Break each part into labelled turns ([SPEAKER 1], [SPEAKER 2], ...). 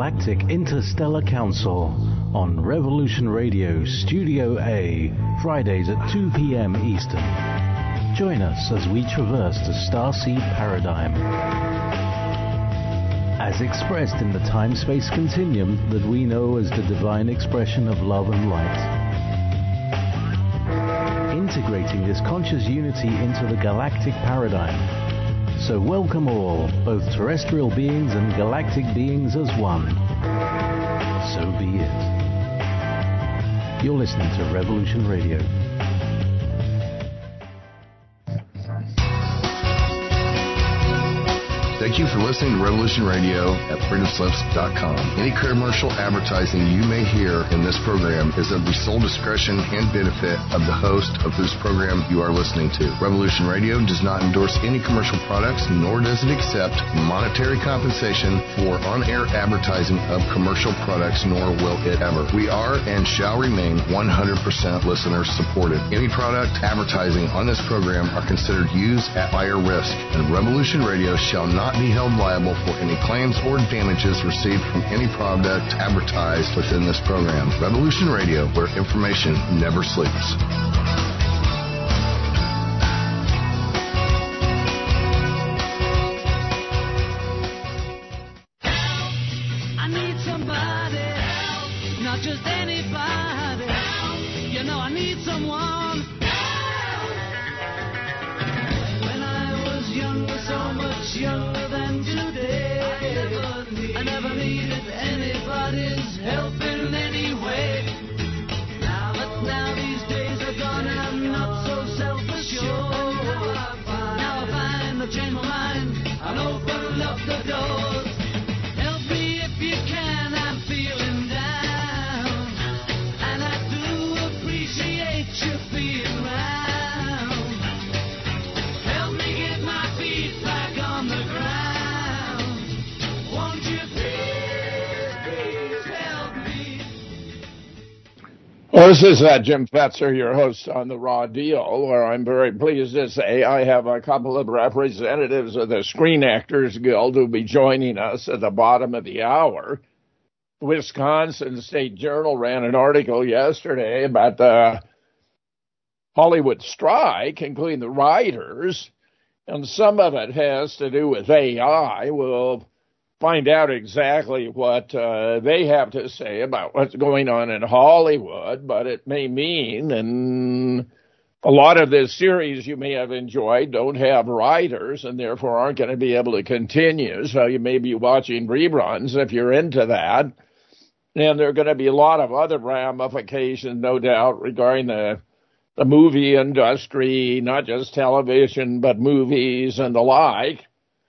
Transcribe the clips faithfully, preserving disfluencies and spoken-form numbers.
[SPEAKER 1] Galactic Interstellar Council on Revolution Radio Studio A, Fridays at two p.m. Eastern. Join us as we traverse the starseed paradigm, as expressed in the time-space continuum that we know as the divine expression of love and light. Integrating this conscious unity into the galactic paradigm. So welcome all, both terrestrial beings and galactic beings as one. So be it. You're listening to Revolution Radio.
[SPEAKER 2] Thank you for listening to Revolution Radio at freedom slips dot com. Any commercial advertising you may hear in this program is of the sole discretion and benefit of the host of whose program you are listening to. Revolution Radio does not endorse any commercial products, nor does it accept monetary compensation for on-air advertising of commercial products, nor will it ever. We are and shall remain one hundred percent listener supported. Any product advertising on this program are considered used at higher risk, and Revolution Radio shall not be held liable for any claims or damages received from any product advertised within this program. Revolution Radio, where information never sleeps.
[SPEAKER 3] I need somebody help, not just anybody help. You know I need someone help. When I was younger, so much younger. I never needed anybody's help in any way. Now, but now these days are gone and I'm not so self-assured. Now I find I've changed my mind and opened up the doors. Help me if you can, I'm feeling down. And I do appreciate you being around. Help me get my feet back on the ground.
[SPEAKER 4] Well, this is uh, Jim Fetzer, your host on The Raw Deal, where I'm very pleased to say I have a couple of representatives of the Screen Actors Guild who will be joining us at the bottom of the hour. Wisconsin State Journal ran an article yesterday about the Hollywood strike, including the writers, and some of it has to do with A I. We'll find out exactly what uh, they have to say about what's going on in Hollywood, but it may mean, and a lot of this series you may have enjoyed don't have writers and therefore aren't going to be able to continue, so you may be watching reruns if you're into that. And there are going to be a lot of other ramifications, no doubt, regarding the, the movie industry, not just television, but movies and the like.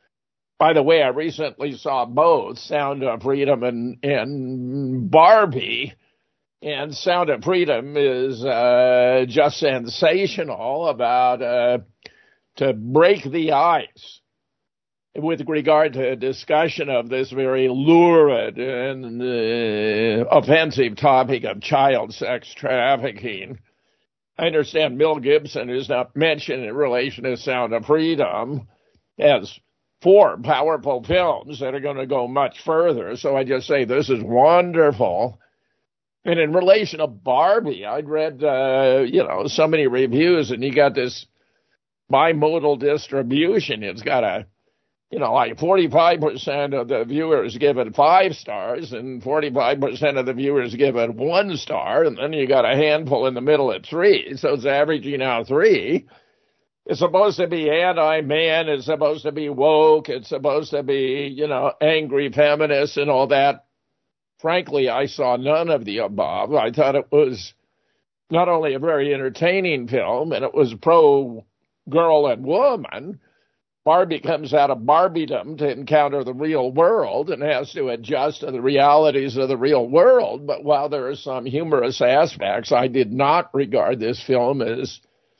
[SPEAKER 4] By the way, I recently saw both Sound of Freedom and, and Barbie, and Sound of Freedom is uh, just sensational about uh, to break the ice with regard to a discussion of this very lurid and uh, offensive topic of child sex trafficking. I understand Mel Gibson is not mentioned in relation to Sound of Freedom as four powerful films that are going to go much further. So I just say this is wonderful. And in relation to Barbie, I'd read, uh, you know, so many reviews, and you got this bimodal distribution. It's got a, you know, like forty-five percent of the viewers give it five stars, and forty-five percent of the viewers give it one star, and then you got a handful in the middle at three. So it's averaging out three. It's supposed to be anti-man, it's supposed to be woke, it's supposed to be, you know, angry feminists and all that. Frankly, I saw none of the above. I thought it was not only a very entertaining film, and it was pro-girl and woman. Barbie comes out of Barbiedom to encounter the real world and has to adjust to the realities of the real world. But while there are some humorous aspects, I did not regard this film as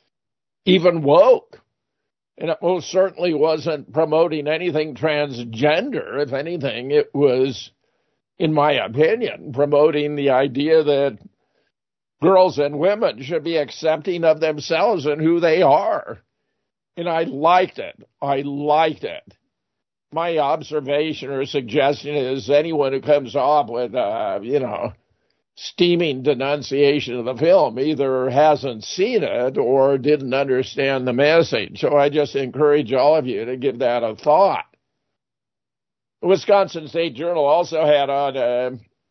[SPEAKER 4] even woke. And it most certainly wasn't promoting anything transgender. If anything, it was, in my opinion, promoting the idea that girls and women should be accepting of themselves and who they are. And I liked it. I liked it. my observation or suggestion is anyone who comes up with, uh, you know, steaming denunciation of the film either hasn't seen it or didn't understand the message. So I just encourage all of you to give that a thought. The Wisconsin State Journal also had on uh,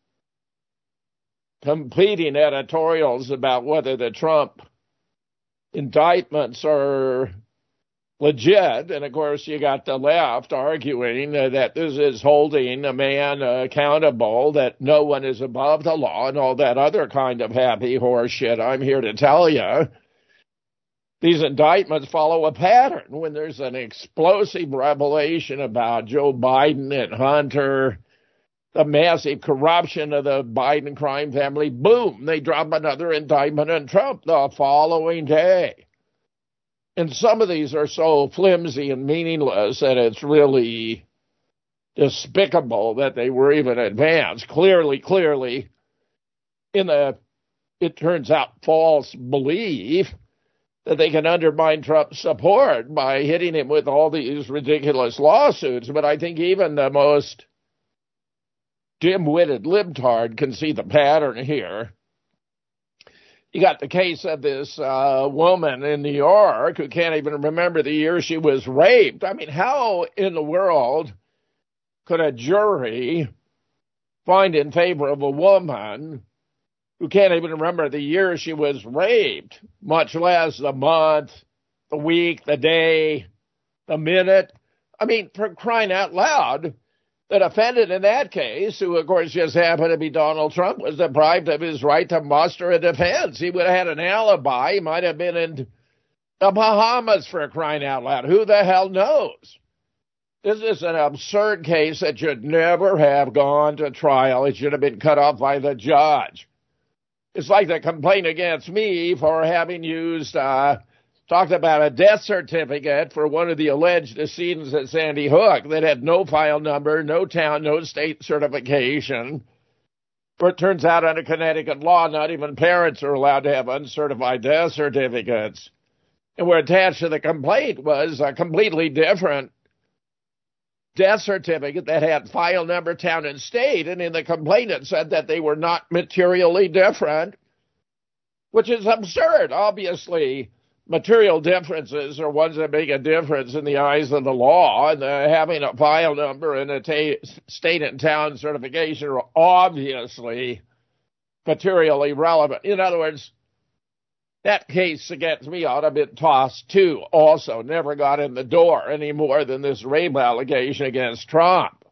[SPEAKER 4] competing editorials about whether the Trump indictments are legit. And, of course, you got the left arguing uh, that this is holding a man uh, accountable, that no one is above the law, and all that other kind of happy horse shit. I'm here to tell you, these indictments follow a pattern. When there's an explosive revelation about Joe Biden and Hunter, the massive corruption of the Biden crime family, boom, they drop another indictment on Trump the following day. And some of these are so flimsy and meaningless that it's really despicable that they were even advanced. Clearly, clearly, in the, it turns out, false belief that they can undermine Trump's support by hitting him with all these ridiculous lawsuits. But I think even the most dim-witted libtard can see the pattern here. You got the case of this uh, woman in New York who can't even remember the year she was raped. I mean, how in the world could a jury find in favor of a woman who can't even remember the year she was raped, much less the month, the week, the day, the minute? I mean, for crying out loud, the defendant in that case, who of course just happened to be Donald Trump, was deprived of his right to muster a defense. He would have had an alibi. He might have been in the Bahamas, for crying out loud. Who the hell knows? This is an absurd case that should never have gone to trial. It should have been cut off by the judge. It's like the complaint against me for having used, uh, talked about a death certificate for one of the alleged decedents at Sandy Hook that had no file number, no town, no state certification. But it turns out under Connecticut law, not even parents are allowed to have uncertified death certificates. And where attached to the complaint was a completely different death certificate that had file number, town, and state. And in the complaint, it said that they were not materially different, which is absurd. Obviously, material differences are ones that make a difference in the eyes of the law, and uh, having a file number and a ta- state and town certification are obviously materially relevant. In other words, that case against me ought to have been tossed too. Also, never got in the door any more than this rape allegation against Trump.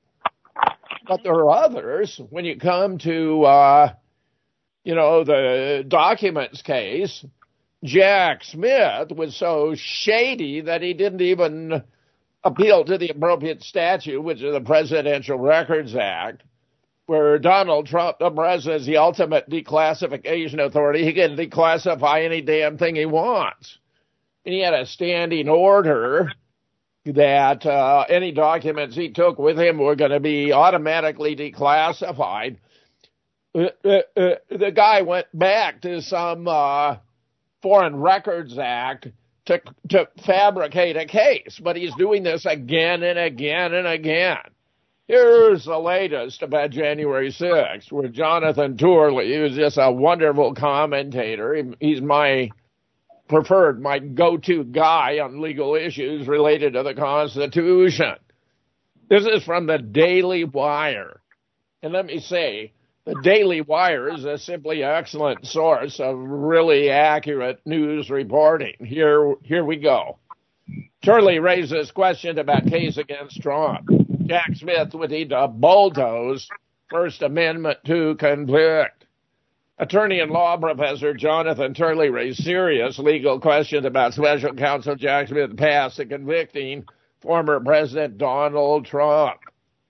[SPEAKER 4] But there are others. When you come to, uh, you know, the documents case, Jack Smith was so shady that he didn't even appeal to the appropriate statute, which is the Presidential Records Act, where Donald Trump, the president, is the ultimate declassification authority. He can declassify any damn thing he wants. And he had a standing order that uh, any documents he took with him were going to be automatically declassified. Uh, uh, uh, the guy went back to some uh, Foreign Records Act to, to fabricate a case, but he's doing this again and again and again. Here's the latest about January sixth, where Jonathan Turley, who's just a wonderful commentator, he, he's my preferred, my go-to guy on legal issues related to the Constitution. This is from the Daily Wire. And let me say, the Daily Wire is a simply excellent source of really accurate news reporting. Here, here we go. Turley raises question about case against Trump. Jack Smith would need to bulldoze First Amendment to convict. Attorney and law professor Jonathan Turley raised serious legal questions about special counsel Jack Smith's path to convicting former President Donald Trump.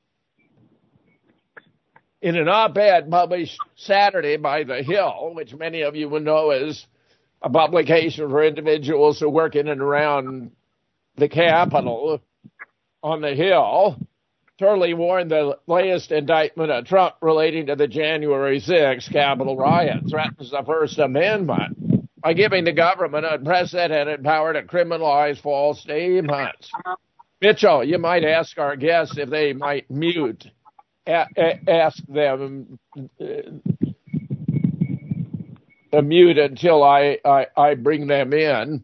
[SPEAKER 4] In an op-ed published Saturday by The Hill, which many of you will know is a publication for individuals who work in and around the Capitol on the Hill, Turley warned the latest indictment of Trump relating to the January sixth Capitol riot threatens the First Amendment by giving the government unprecedented power to criminalize false statements. Mitchell, you might ask our guests if they might mute. A- a- ask them uh, to mute until I, I, I bring them in.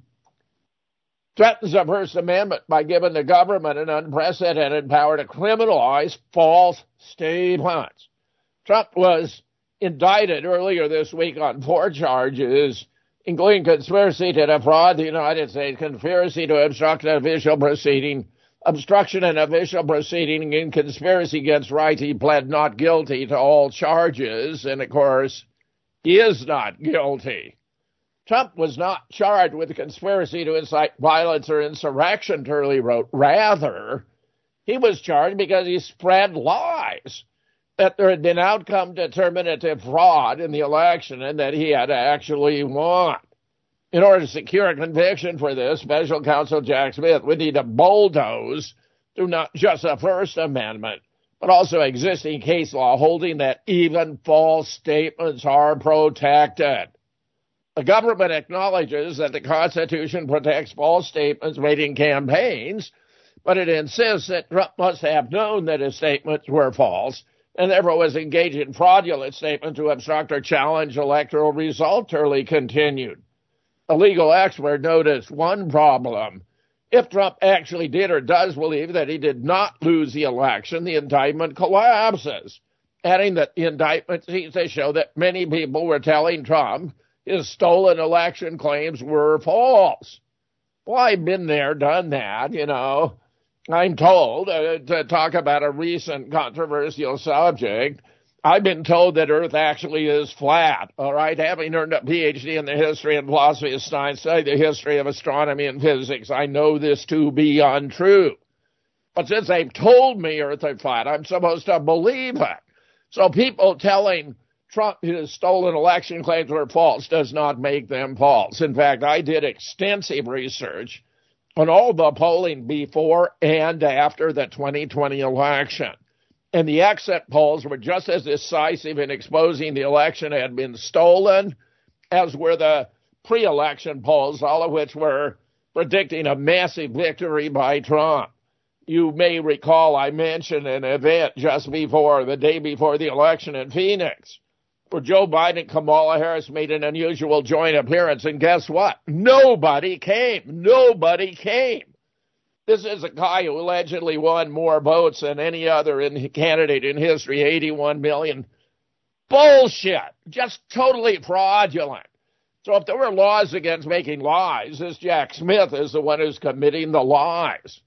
[SPEAKER 4] Threatens the First Amendment by giving the government an unprecedented power to criminalize false statements. Trump was indicted earlier this week on four charges, including conspiracy to defraud the United States, conspiracy to obstruct an official proceeding, obstruction in official proceeding, and conspiracy against rights. He pled not guilty to all charges, and of course, he is not guilty. Trump was not charged with a conspiracy to incite violence or insurrection, Turley wrote. Rather, he was charged because he spread lies that there had been outcome determinative fraud in the election and that he had actually won. In order to secure a conviction for this, Special Counsel Jack Smith would need to bulldoze through not just the First Amendment, but also existing case law holding that even false statements are protected. The government acknowledges that the Constitution protects false statements made in campaigns, but it insists that Trump must have known that his statements were false and therefore was engaged in fraudulent statements to obstruct or challenge electoral results, Turley continued. A legal expert noticed one problem. If Trump actually did or does believe that he did not lose the election, the indictment collapses, adding that the indictment seems to show that many people were telling Trump his stolen election claims were false. Well, I've been there, done that, you know. I'm told, uh, to talk about a recent controversial subject, I've been told that Earth actually is flat, all right? Having earned a P H D in the history and philosophy of science, studied the history of astronomy and physics, I know this to be untrue. But since they've told me Earth is flat, I'm supposed to believe it. So people telling Trump his stolen election claims were false does not make them false. In fact, I did extensive research on all the polling before and after the twenty twenty election. And the exit polls were just as decisive in exposing the election had been stolen as were the pre-election polls, all of which were predicting a massive victory by Trump. You may recall I mentioned an event just before, the day before the election in Phoenix, where Joe Biden and Kamala Harris made an unusual joint appearance, and guess what? Nobody came. Nobody came. This is a guy who allegedly won more votes than any other in, candidate in history, eighty-one million. Bullshit. Just totally fraudulent. So if there were laws against making lies, this Jack Smith is the one who's committing the lies.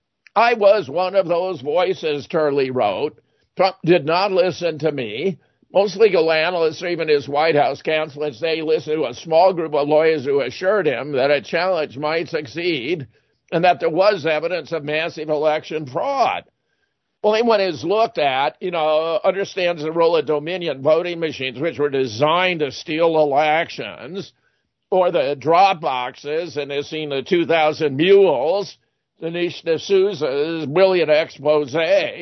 [SPEAKER 4] I was one of those voices, Turley wrote. Trump did not listen to me. Most legal analysts, or even his White House counsel, say listened to a small group of lawyers who assured him that a challenge might succeed and that there was evidence of massive election fraud. Well, anyone who's looked at, you know, understands the role of Dominion voting machines, which were designed to steal elections, or the drop boxes, and has seen the two thousand mules, Dinesh D'Souza's brilliant expose,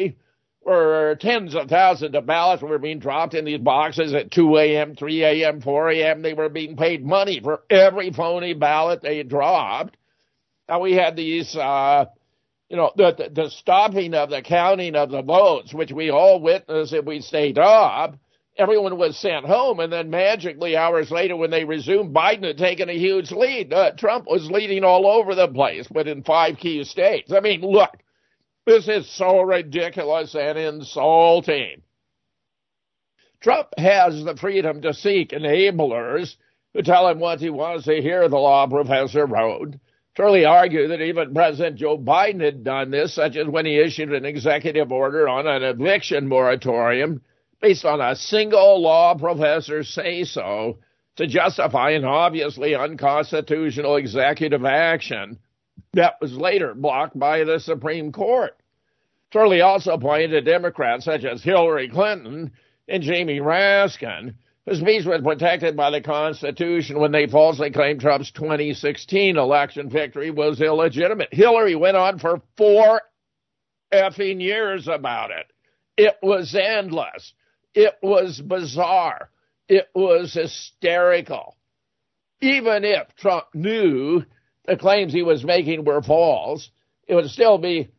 [SPEAKER 4] where tens of thousands of ballots were being dropped in these boxes at two a.m., three a.m., four a.m. They were being paid money for every phony ballot they dropped. Now, we had these, uh, you know, the, the, the stopping of the counting of the votes, which we all witnessed if we stayed up. Everyone was sent home, and then magically, hours later, when they resumed, Biden had taken a huge lead. Uh, Trump was leading all over the place, but in five key states. I mean, look, this is so ridiculous and insulting. Trump has the freedom to seek enablers who tell him what he wants to hear, the law professor wrote. Turley argued that even President Joe Biden had done this, such as when he issued an executive order on an eviction moratorium based on a single law professor's say-so to justify an obviously unconstitutional executive action that was later blocked by the Supreme Court. Turley also pointed to Democrats such as Hillary Clinton and Jamie Raskin, whose speech was protected by the Constitution when they falsely claimed Trump's twenty sixteen election victory was illegitimate. Hillary went on for four effing years about it. It was endless. It was bizarre. It was hysterical. Even if Trump knew the claims he was making were false, it would still be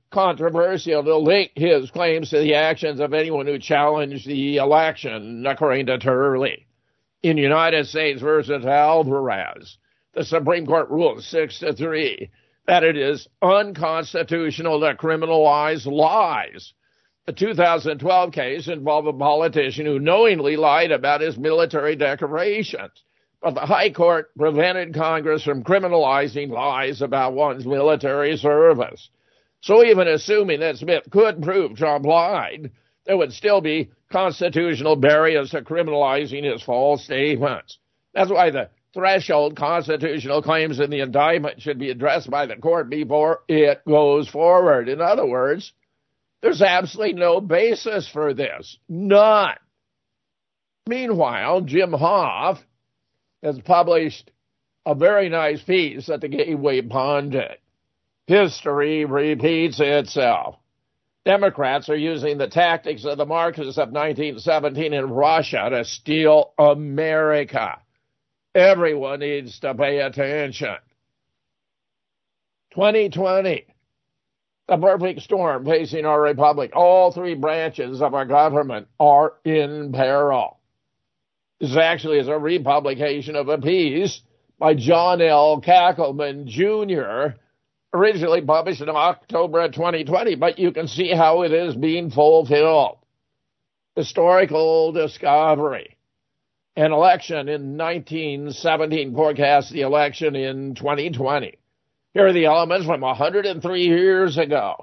[SPEAKER 4] controversial to link his claims to the actions of anyone who challenged the election, according to Turley. In United States versus Alvarez, the Supreme Court ruled six to three that it is unconstitutional to criminalize lies. The two thousand twelve case involved a politician who knowingly lied about his military decorations, but the High Court prevented Congress from criminalizing lies about one's military service. So even assuming that Smith could prove Trump lied, there would still be constitutional barriers to criminalizing his false statements. That's why the threshold constitutional claims in the indictment should be addressed by the court before it goes forward. In other words, there's absolutely no basis for this. None. Meanwhile, Jim Hoft has published a very nice piece at the Gateway Pundit. History repeats itself. Democrats are using the tactics of the Marxists of nineteen seventeen in Russia to steal America. Everyone needs to pay attention. twenty twenty, the perfect storm facing our republic. All three branches of our government are in peril. This actually is a republication of a piece by John L. Kackelman, Junior, originally published in October of twenty twenty, but you can see how it is being fulfilled. Historical discovery. An election in nineteen seventeen forecast the election in twenty twenty. Here are the elements from one hundred three years ago.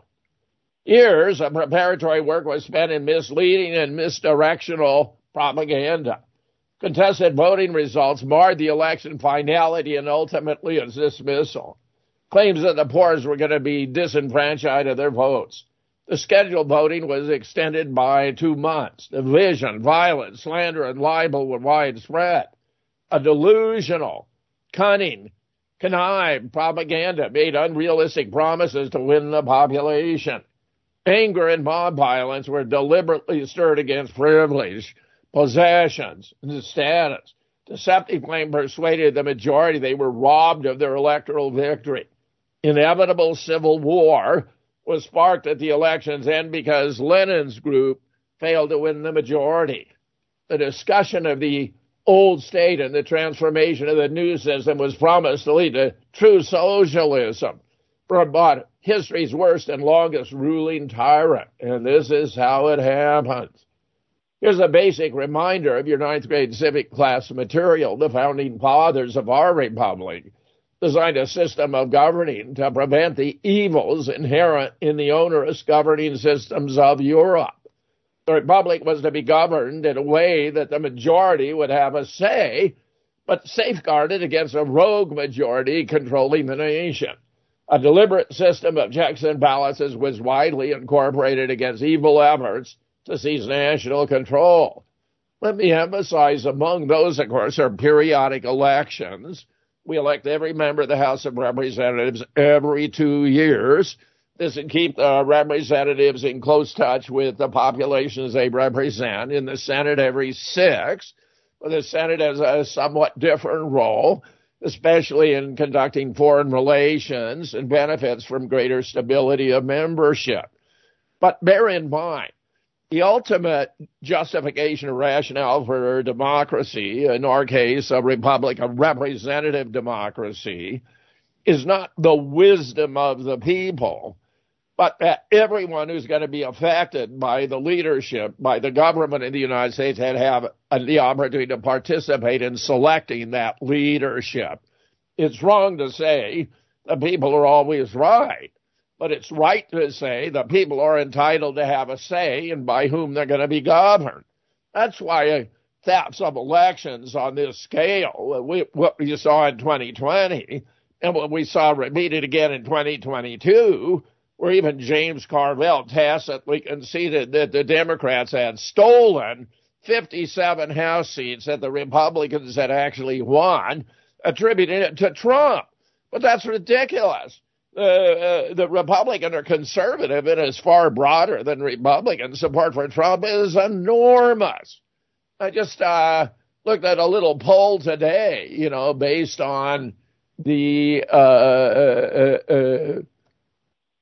[SPEAKER 4] Years of preparatory work was spent in misleading and misdirectional propaganda. Contested voting results marred the election finality and ultimately its dismissal. Claims that the poor's were going to be disenfranchised of their votes. The scheduled voting was extended by two months. Division, violence, slander, and libel were widespread. A delusional, cunning, connived propaganda made unrealistic promises to win the population. Anger and mob violence were deliberately stirred against privilege, possessions, and status. Deceptive claim persuaded the majority they were robbed of their electoral victory. Inevitable civil war was sparked at the election's end because Lenin's group failed to win the majority. The discussion of the old state and the transformation of the new system was promised to lead to true socialism for about history's worst and longest ruling tyrant. And this is how it happens. Here's a basic reminder of your ninth grade civic class material. The founding fathers of our republic designed a system of governing to prevent the evils inherent in the onerous governing systems of Europe. The republic was to be governed in a way that the majority would have a say, but safeguarded against a rogue majority controlling the nation. A deliberate system of checks and balances was widely incorporated against evil efforts to seize national control. Let me emphasize among those, of course, are periodic elections. We elect every member of the House of Representatives every two years. This would keep the representatives in close touch with the populations they represent. In the Senate, every six. But the Senate has a somewhat different role, especially in conducting foreign relations and benefits from greater stability of membership. But bear in mind, the ultimate justification or rationale for democracy, in our case, a republic, a representative democracy, is not the wisdom of the people, but that everyone who's going to be affected by the leadership, by the government in the United States, had have the opportunity to participate in selecting that leadership. It's wrong to say the people are always right. But it's right to say the people are entitled to have a say in by whom they're going to be governed. That's why thefts of elections on this scale, we, what we saw in twenty twenty, and what we saw repeated again in twenty twenty-two, where even James Carville tacitly conceded that the Democrats had stolen fifty-seven House seats that the Republicans had actually won, attributing it to Trump. But that's ridiculous. Uh, uh, the Republican or conservative, it is far broader than Republican. Support for Trump is enormous. I just uh, looked at a little poll today, you know, based on the uh, uh, uh,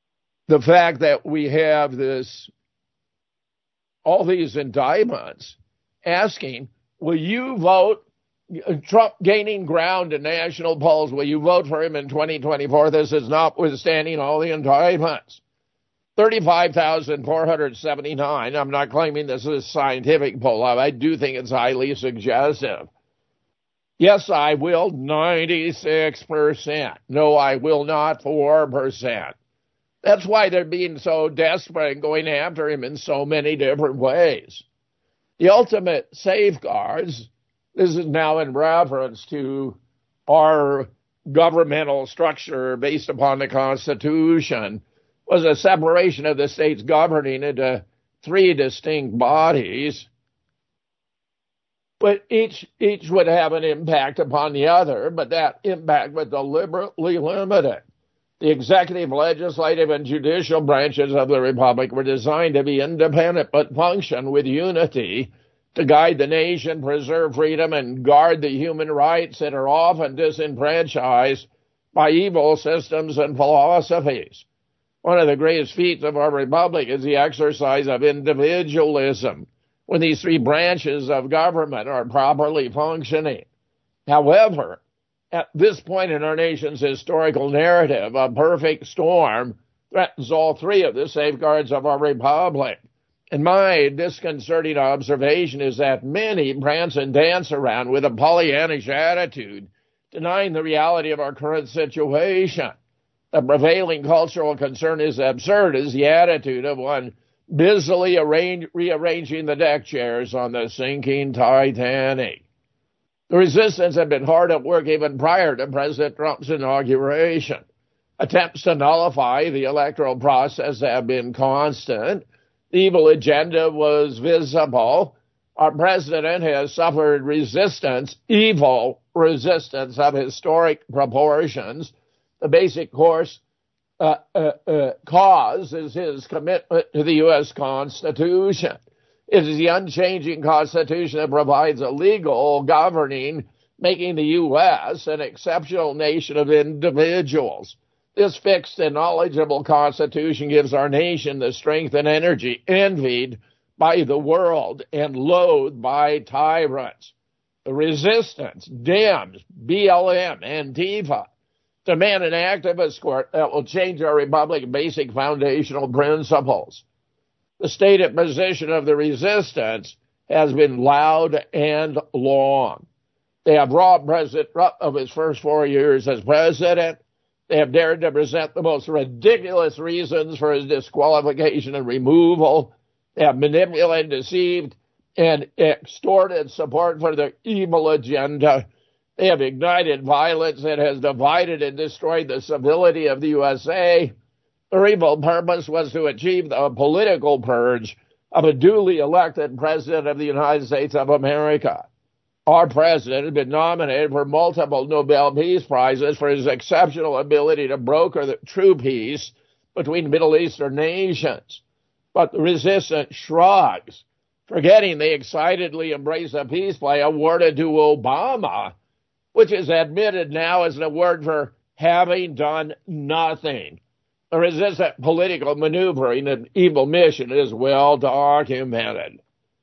[SPEAKER 4] the fact that we have this, all these indictments asking, will you vote, Trump gaining ground in national polls, will you vote for him in twenty twenty-four? This is notwithstanding all the indictments. thirty-five thousand four hundred seventy-nine. I'm not claiming this is a scientific poll. I do think it's highly suggestive. Yes, I will, ninety-six percent. No, I will not, four percent. That's why they're being so desperate and going after him in so many different ways. The ultimate safeguards, this is now in reference to our governmental structure based upon the Constitution, was a separation of the states governing into three distinct bodies, but each each would have an impact upon the other, but that impact was deliberately limited. The executive, legislative, and judicial branches of the Republic were designed to be independent but function with unity to guide the nation, preserve freedom, and guard the human rights that are often disenfranchised by evil systems and philosophies. One of the greatest feats of our republic is the exercise of individualism when these three branches of government are properly functioning. However, at this point in our nation's historical narrative, a perfect storm threatens all three of the safeguards of our republic. And my disconcerting observation is that many prance and dance around with a Pollyannish attitude, denying the reality of our current situation. The prevailing cultural concern is absurd as the attitude of one busily arrange, rearranging the deck chairs on the sinking Titanic. The resistance had been hard at work even prior to President Trump's inauguration. Attempts to nullify the electoral process have been constant. The evil agenda was visible. Our president has suffered resistance, evil resistance of historic proportions. The basic course uh, uh, uh, cause is his commitment to the U S Constitution. It is the unchanging Constitution that provides a legal governing, making the U S an exceptional nation of individuals. This fixed and knowledgeable Constitution gives our nation the strength and energy envied by the world and loathed by tyrants. The resistance, Dems, B L M, Antifa, demand an activist court that will change our republic's basic foundational principles. The stated position of the resistance has been loud and long. They have robbed President Trump of his first four years as president. They have dared to present the most ridiculous reasons for his disqualification and removal. They have manipulated, deceived, and extorted support for their evil agenda. They have ignited violence that has divided and destroyed the civility of the U S A. Their evil purpose was to achieve the political purge of a duly elected president of the United States of America. Our president has been nominated for multiple Nobel Peace Prizes for his exceptional ability to broker the true peace between Middle Eastern nations. But the resistance shrugs, forgetting the excitedly embrace a peace play awarded to Obama, which is admitted now as an award for having done nothing. The resistant political maneuvering and evil mission is well documented.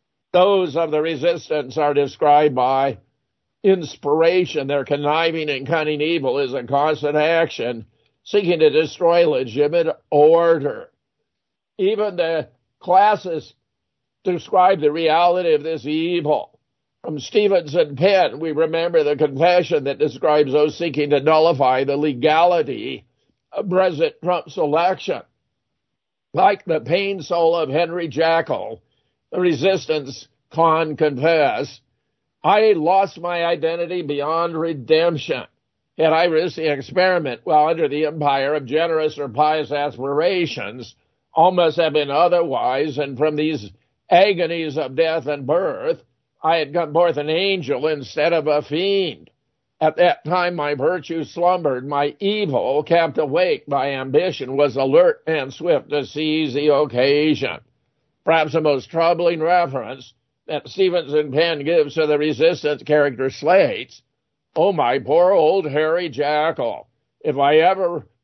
[SPEAKER 4] Those of the resistance are described by inspiration. Their conniving and cunning evil is a constant action seeking to destroy legitimate order. Even the classists describe the reality of this evil. From Stevenson Penn, we remember the confession that describes those seeking to nullify the legality of President Trump's election. Like the pain soul of Henry Jekyll, the resistance con confess, I lost my identity beyond redemption. Had I risked the experiment while under the empire of generous or pious aspirations, all must have been otherwise, and from these agonies of death and birth, I had come forth an angel instead of a fiend. At that time my virtue slumbered, my evil, kept awake by ambition, was alert and swift to seize the occasion. Perhaps the most troubling reference that Stevenson Penn gives to the resistance character slates, oh, my poor old Harry Jekyll, if I ever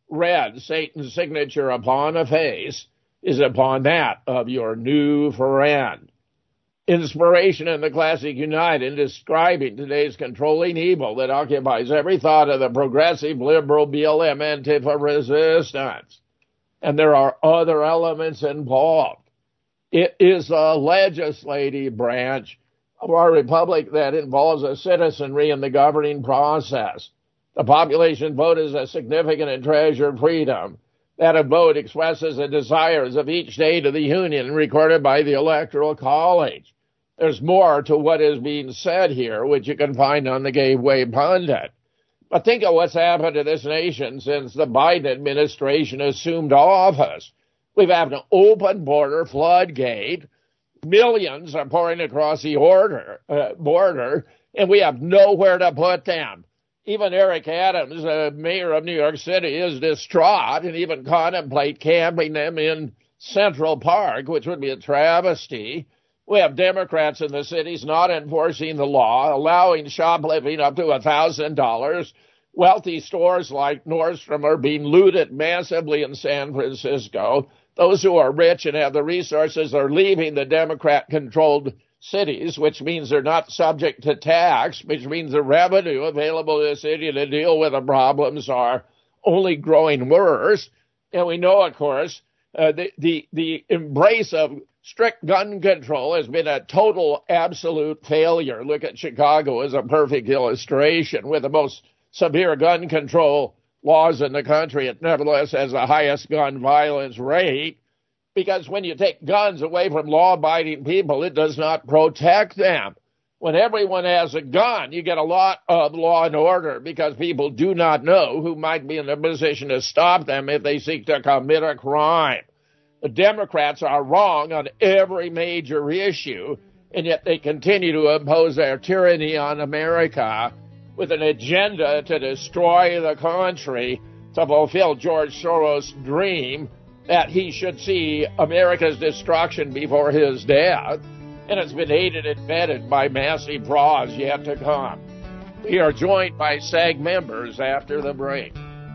[SPEAKER 4] red, Satan's signature upon a face, is upon that of your new friend. Inspiration in the Classic United describing today's controlling evil that occupies every thought of the progressive, liberal, B L M, Antifa resistance. And there are other elements involved. It is a legislative branch of our republic that involves a citizenry in the governing process. The population vote is a significant and treasured freedom. That a vote expresses the desires of each state of the Union recorded by the Electoral College. There's more to what is being said here, which you can find on the Gateway Pundit. But think of what's happened to this nation since the Biden administration assumed office. We've had an open border floodgate. Millions are pouring across the order, uh, border, and we have nowhere to put them. Even Eric Adams, uh, mayor of New York City, is distraught and even contemplate camping them in Central Park, which would be a travesty. We have Democrats in the cities not enforcing the law, allowing shoplifting up to one thousand dollars. Wealthy stores like Nordstrom are being looted massively in San Francisco. Those who are rich and have the resources are leaving the Democrat-controlled cities, which means they're not subject to tax, which means the revenue available to the city to deal with the problems are only growing worse. And we know, of course, uh, the, the, the embrace of strict gun control has been a total, absolute failure. Look at Chicago as a perfect illustration. With the most severe gun control laws in the country, it nevertheless has the highest gun violence rate, because when you take guns away from law-abiding people, it does not protect them. When everyone has a gun, you get a lot of law and order because people do not know who might be in a position to stop them if they seek to commit a crime. The Democrats are wrong on every major issue, and yet they continue to impose their tyranny on America with an agenda to destroy the country, to fulfill George Soros' dream that he should see America's destruction before his death. And it's been aided and abetted by massive frauds yet to come. We are joined by S A G members after the break.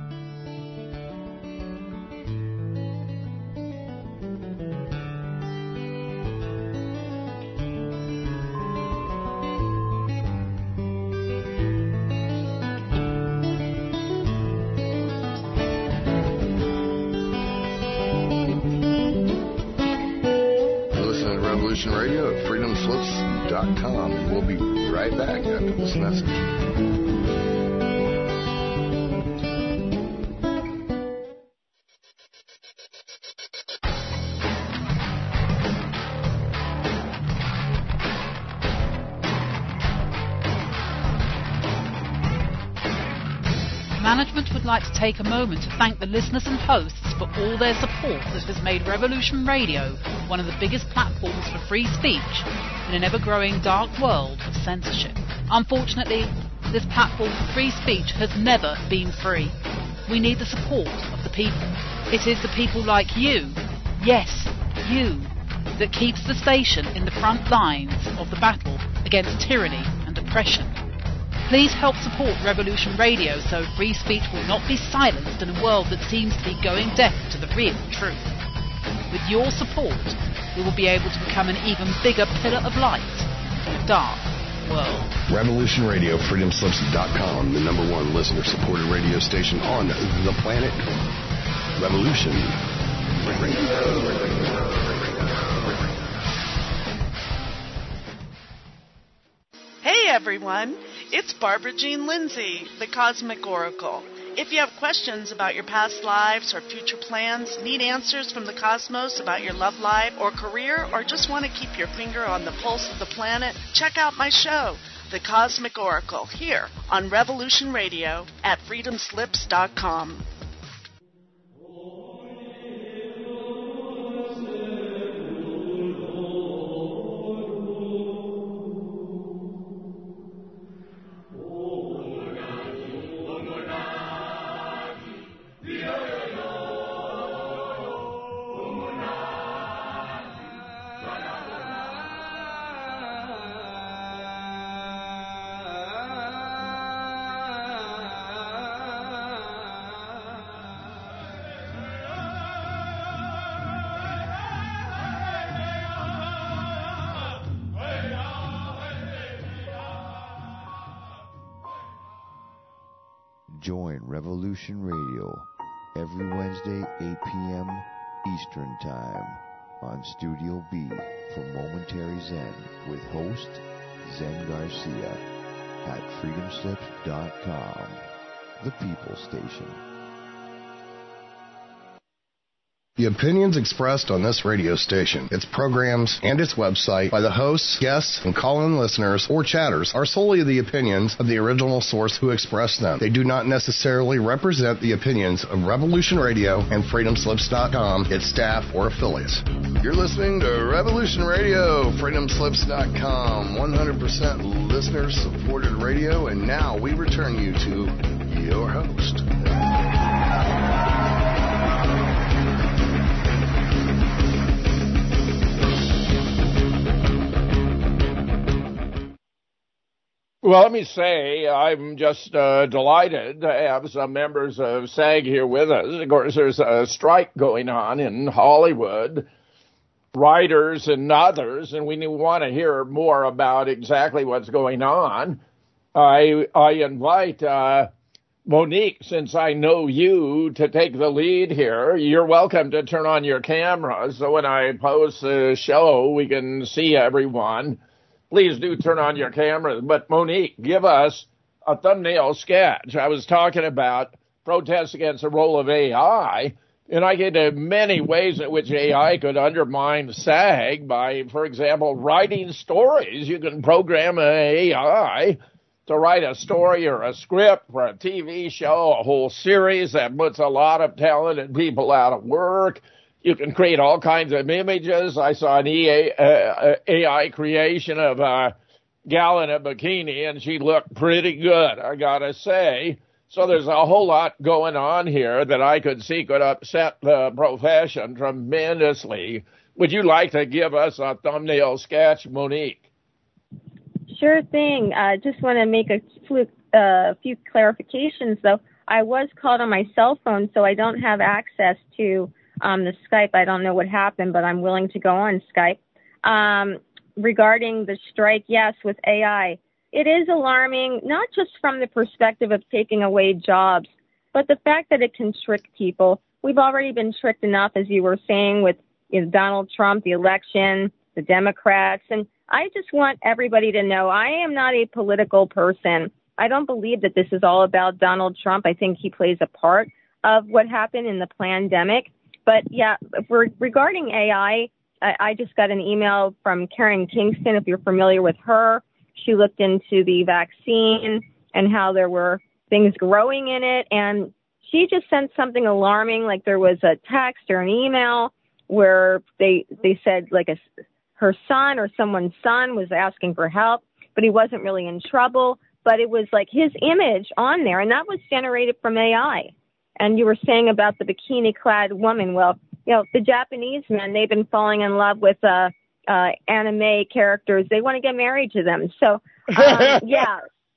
[SPEAKER 2] Radio at freedom slips dot com, and we'll be right back after this message.
[SPEAKER 5] Management would like to take a moment to thank the listeners and hosts for all their support that has made Revolution Radio one of the biggest platforms for free speech in an ever-growing dark world of censorship. Unfortunately, this platform for free speech has never been free. We need the support of the people. It is the people like you, yes, you, that keeps the station in the front lines of the battle against tyranny and oppression. Please help support Revolution Radio so free speech will not be silenced in a world that seems to be going deaf to the real truth. With your support, we will be able to become an even bigger pillar of light in a dark world.
[SPEAKER 2] Revolution Radio, freedom slips dot com, the number one listener-supported radio station on the planet. Revolution Radio.
[SPEAKER 6] Hey everyone, it's Barbara Jean Lindsay, the Cosmic Oracle. If you have questions about your past lives or future plans, need answers from the cosmos about your love life or career, or just want to keep your finger on the pulse of the planet, check out my show, The Cosmic Oracle, here on Revolution Radio at freedom slips dot com.
[SPEAKER 7] Join Revolution Radio every Wednesday, eight p.m. Eastern Time on Studio B for Momentary Zen with host Zen Garcia at freedom slips dot com, the People Station.
[SPEAKER 2] The opinions expressed on this radio station, its programs, and its website by the hosts, guests, and call-in listeners or chatters are solely the opinions of the original source who expressed them. They do not necessarily represent the opinions of Revolution Radio and freedom slips dot com, its staff, or affiliates. You're listening to Revolution Radio, freedom slips dot com, one hundred percent listener-supported radio, and now we return you to your host.
[SPEAKER 4] Well, let me say I'm just uh, delighted to have some members of SAG here with us. Of course, there's a strike going on in Hollywood, writers and others, and we want to hear more about exactly what's going on. I I invite uh, Monique, since I know you, to take the lead here. You're welcome to turn on your camera so when I post the show, we can see everyone. Please do turn on your cameras. But Monique, give us a thumbnail sketch. I was talking about protests against the role of A I, and I get into many ways in which A I could undermine SAG by, for example, writing stories. You can program an A I to write a story or a script for a T V show, a whole series that puts a lot of talented people out of work. You can create all kinds of images. I saw an A I creation of a gal in a bikini, and she looked pretty good, I gotta say. So there's a whole lot going on here that I could see could upset the profession tremendously. Would you like to give us a thumbnail sketch, Monique?
[SPEAKER 8] Sure thing. I uh, just want to make a few, uh, few clarifications, though. I was called on my cell phone, so I don't have access to Um, the Skype. I don't know what happened, but I'm willing to go on Skype. Um, regarding the strike, yes, with A I, it is alarming, not just from the perspective of taking away jobs, but the fact that it can trick people. We've already been tricked enough, as you were saying, with you know, Donald Trump, the election, the Democrats, and I just want everybody to know I am not a political person. I don't believe that this is all about Donald Trump. I think he plays a part of what happened in the pandemic. But, yeah, for, regarding A I, I, I just got an email from Karen Kingston, if you're familiar with her. She looked into the vaccine and how there were things growing in it. And she just sent something alarming, like there was a text or an email where they they said, like, a, her son or someone's son was asking for help, but he wasn't really in trouble. But it was, like, his image on there, and that was generated from A I. And you were saying about the bikini-clad woman. Well, you know, the Japanese men, they've been falling in love with uh, uh, anime characters. They want to get married to them. So, um, yeah.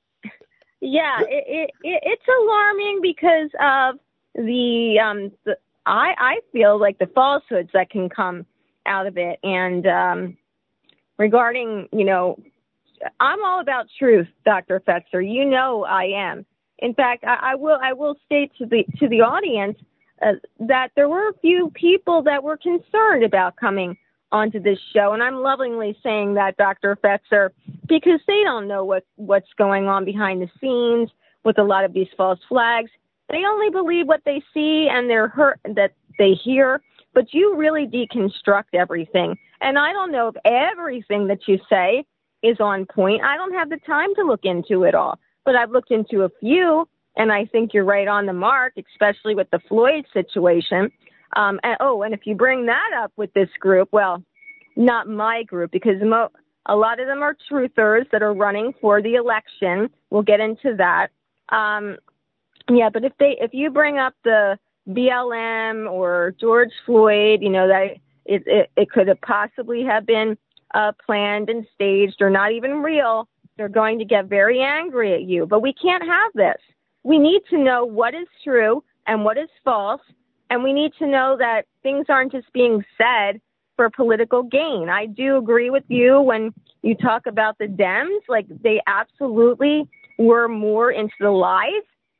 [SPEAKER 8] Yeah, it, it, it, it's alarming because of the, um, the I, I feel like the falsehoods that can come out of it. And um, regarding, you know, I'm all about truth, Doctor Fetzer. You know I am. In fact, I, I will I will state to the to the audience uh, that there were a few people that were concerned about coming onto this show, and I'm lovingly saying that, Doctor Fetzer, because they don't know what, what's going on behind the scenes with a lot of these false flags. They only believe what they see and they're hurt that they hear, but you really deconstruct everything. And I don't know if everything that you say is on point. I don't have the time to look into it all. But I've looked into a few, and I think you're right on the mark, especially with the Floyd situation. Um, and, oh, and if you bring that up with this group, well, not my group, because mo- a lot of them are truthers that are running for the election. We'll get into that. Um, yeah, but if they, if you bring up the B L M or George Floyd, you know, that it, it, it could have possibly have been uh, planned and staged or not even real, they're going to get very angry at you. But we can't have this. We need to know what is true and what is false, and we need to know that things aren't just being said for political gain. I do agree with you when you talk about the Dems. Like, they absolutely were more into the lies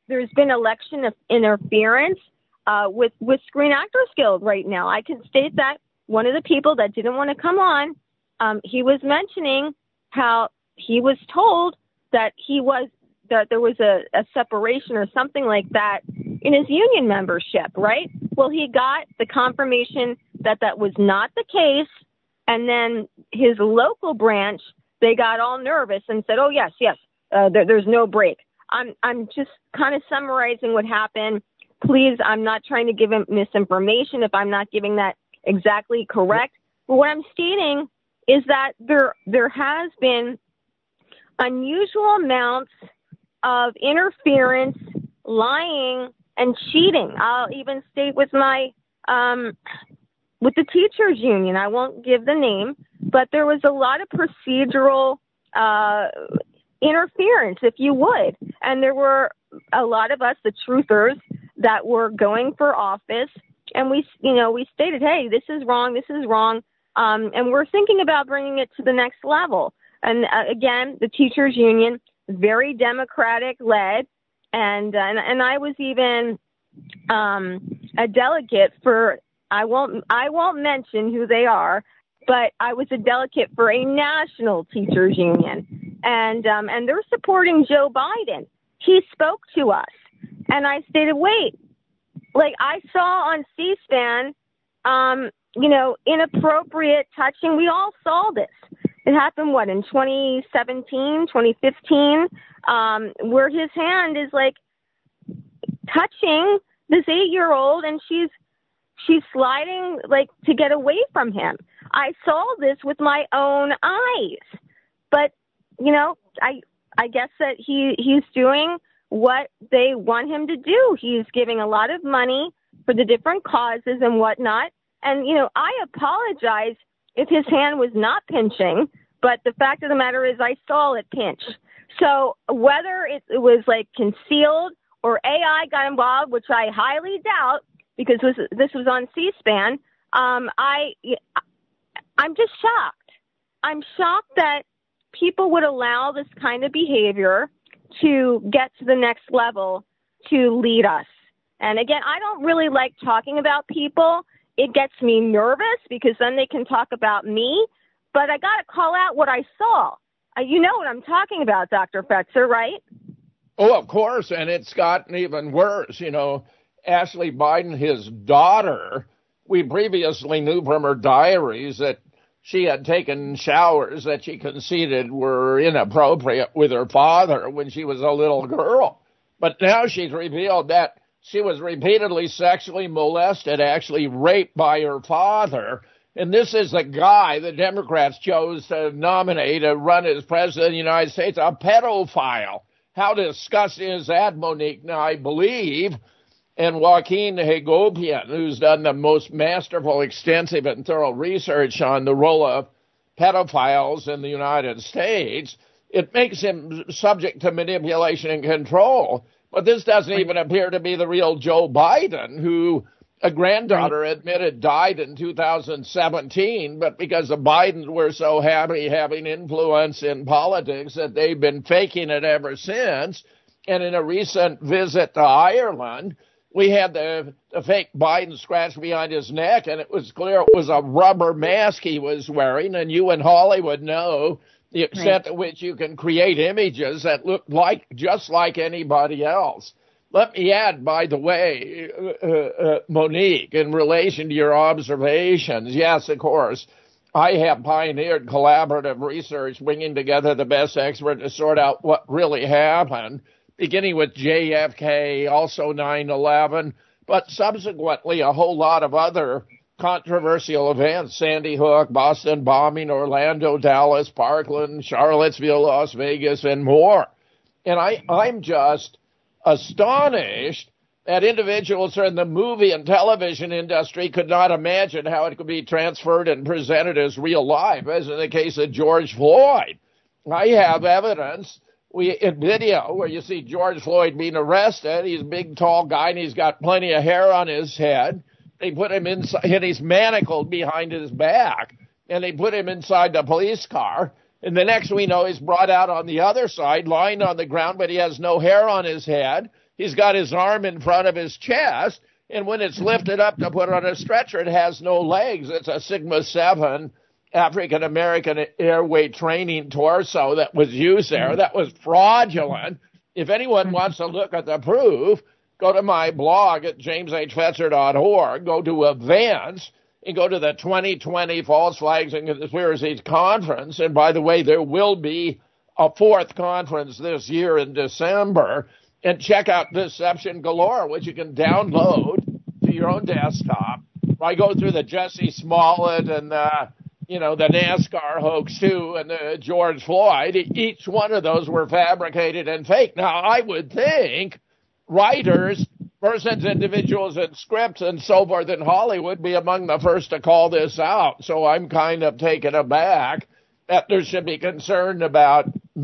[SPEAKER 8] there's been election interference uh, with, with Screen Actors Guild right now. I can state that one of the people that didn't want to come on, um, he was mentioning how he was told that he was that there was a, a separation or something like that in his union membership, right? Well, he got the confirmation that that was not the case, and then his local branch, they got all nervous and said, "Oh yes, yes, uh, there, there's no break." I'm I'm just kind of summarizing what happened. Please, I'm not trying to give him misinformation if I'm not giving that exactly correct. But what I'm stating is that there there has been unusual amounts of interference, lying, and cheating. I'll even state with my um, with the teachers union. I won't give the name, but there was a lot of procedural uh, interference, if you would, and there were a lot of us, the truthers, that were going for office, and we, you know, we stated, "Hey, this is wrong. This is wrong," um, and we're thinking about bringing it to the next level. And uh, again, the teachers union, very Democratic led, and uh, and, and I was even um, a delegate for. I won't I won't mention who they are, but I was a delegate for a national teachers union, and um, and they're supporting Joe Biden. He spoke to us, and I stated, "Wait, like I saw on C-SPAN, um, you know, inappropriate touching. We all saw this. It happened, what, in twenty seventeen, twenty fifteen, um, where his hand is, like, touching this eight-year-old, and she's she's sliding, like, to get away from him. I saw this with my own eyes. But, you know, I I guess that he he's doing what they want him to do. He's giving a lot of money for the different causes and whatnot. And, you know, I apologize if his hand was not pinching, but the fact of the matter is I saw it pinch. So whether it, it was like concealed or A I got involved, which I highly doubt because this, this was on C-SPAN, um, I, I'm just shocked. I'm shocked that people would allow this kind of behavior to get to the next level to lead us. And again, I don't really like talking about people. It gets me nervous because then they can talk about me. But I got to call out what I saw. Uh, you know what I'm talking about, Doctor Fetzer, right?
[SPEAKER 4] Oh, of course, and it's gotten even worse. You know, Ashley Biden, his daughter, we previously knew from her diaries that she had taken showers that she conceded were inappropriate with her father when she was a little girl. But now she's revealed that she was repeatedly sexually molested, actually raped by her father. And this is the guy the Democrats chose to nominate to run as president of the United States, a pedophile. How disgusting is that, Monique? Now, I believe, and Joaquin Hagopian, who's done the most masterful, extensive, and thorough research on the role of pedophiles in the United States, it makes him subject to manipulation and control. But this doesn't even appear to be the real Joe Biden, who a granddaughter admitted died in two thousand seventeen, but because the Bidens were so happy having influence in politics that they've been faking it ever since. And in a recent visit to Ireland, we had the, the fake Biden scratch behind his neck, and it was clear it was a rubber mask he was wearing, and you in Hollywood know the extent right. to which you can create images that look like just like anybody else. Let me add, by the way, uh, uh, Monique, in relation to your observations, yes, of course, I have pioneered collaborative research, bringing together the best experts to sort out what really happened, beginning with J F K, also nine eleven, but subsequently a whole lot of other controversial events, Sandy Hook, Boston bombing, Orlando, Dallas, Parkland, Charlottesville, Las Vegas, and more. And I, I'm just astonished that individuals in the movie and television industry could not imagine how it could be transferred and presented as real life, as in the case of George Floyd. I have evidence we in video where you see George Floyd being arrested. He's a big, tall guy, and he's got plenty of hair on his head. They put him inside, and he's manacled behind his back, and they put him inside the police car. And the next we know, he's brought out on the other side, lying on the ground, but he has no hair on his head. he's got his arm in front of his chest, and when it's lifted up to put on a stretcher, it has no legs. It's a Sigma seven African-American airway training torso that was used there. That was fraudulent. If anyone wants to look at the proof, go to my blog at james h fetzer dot org, go to events, and go to the twenty twenty False Flags and Conspiracies Conference. And by the way, there will be a fourth conference this year in December. And check out Deception Galore, which you can download to your own desktop. I go through the Jesse Smollett and, uh, you know, the NASCAR hoax, too, and the George Floyd. Each one of those were fabricated and fake. Now, I would think writers, persons, individuals, and scripts and so forth in Hollywood be among the first to call this out. So I'm kind of taken aback that there should be concern about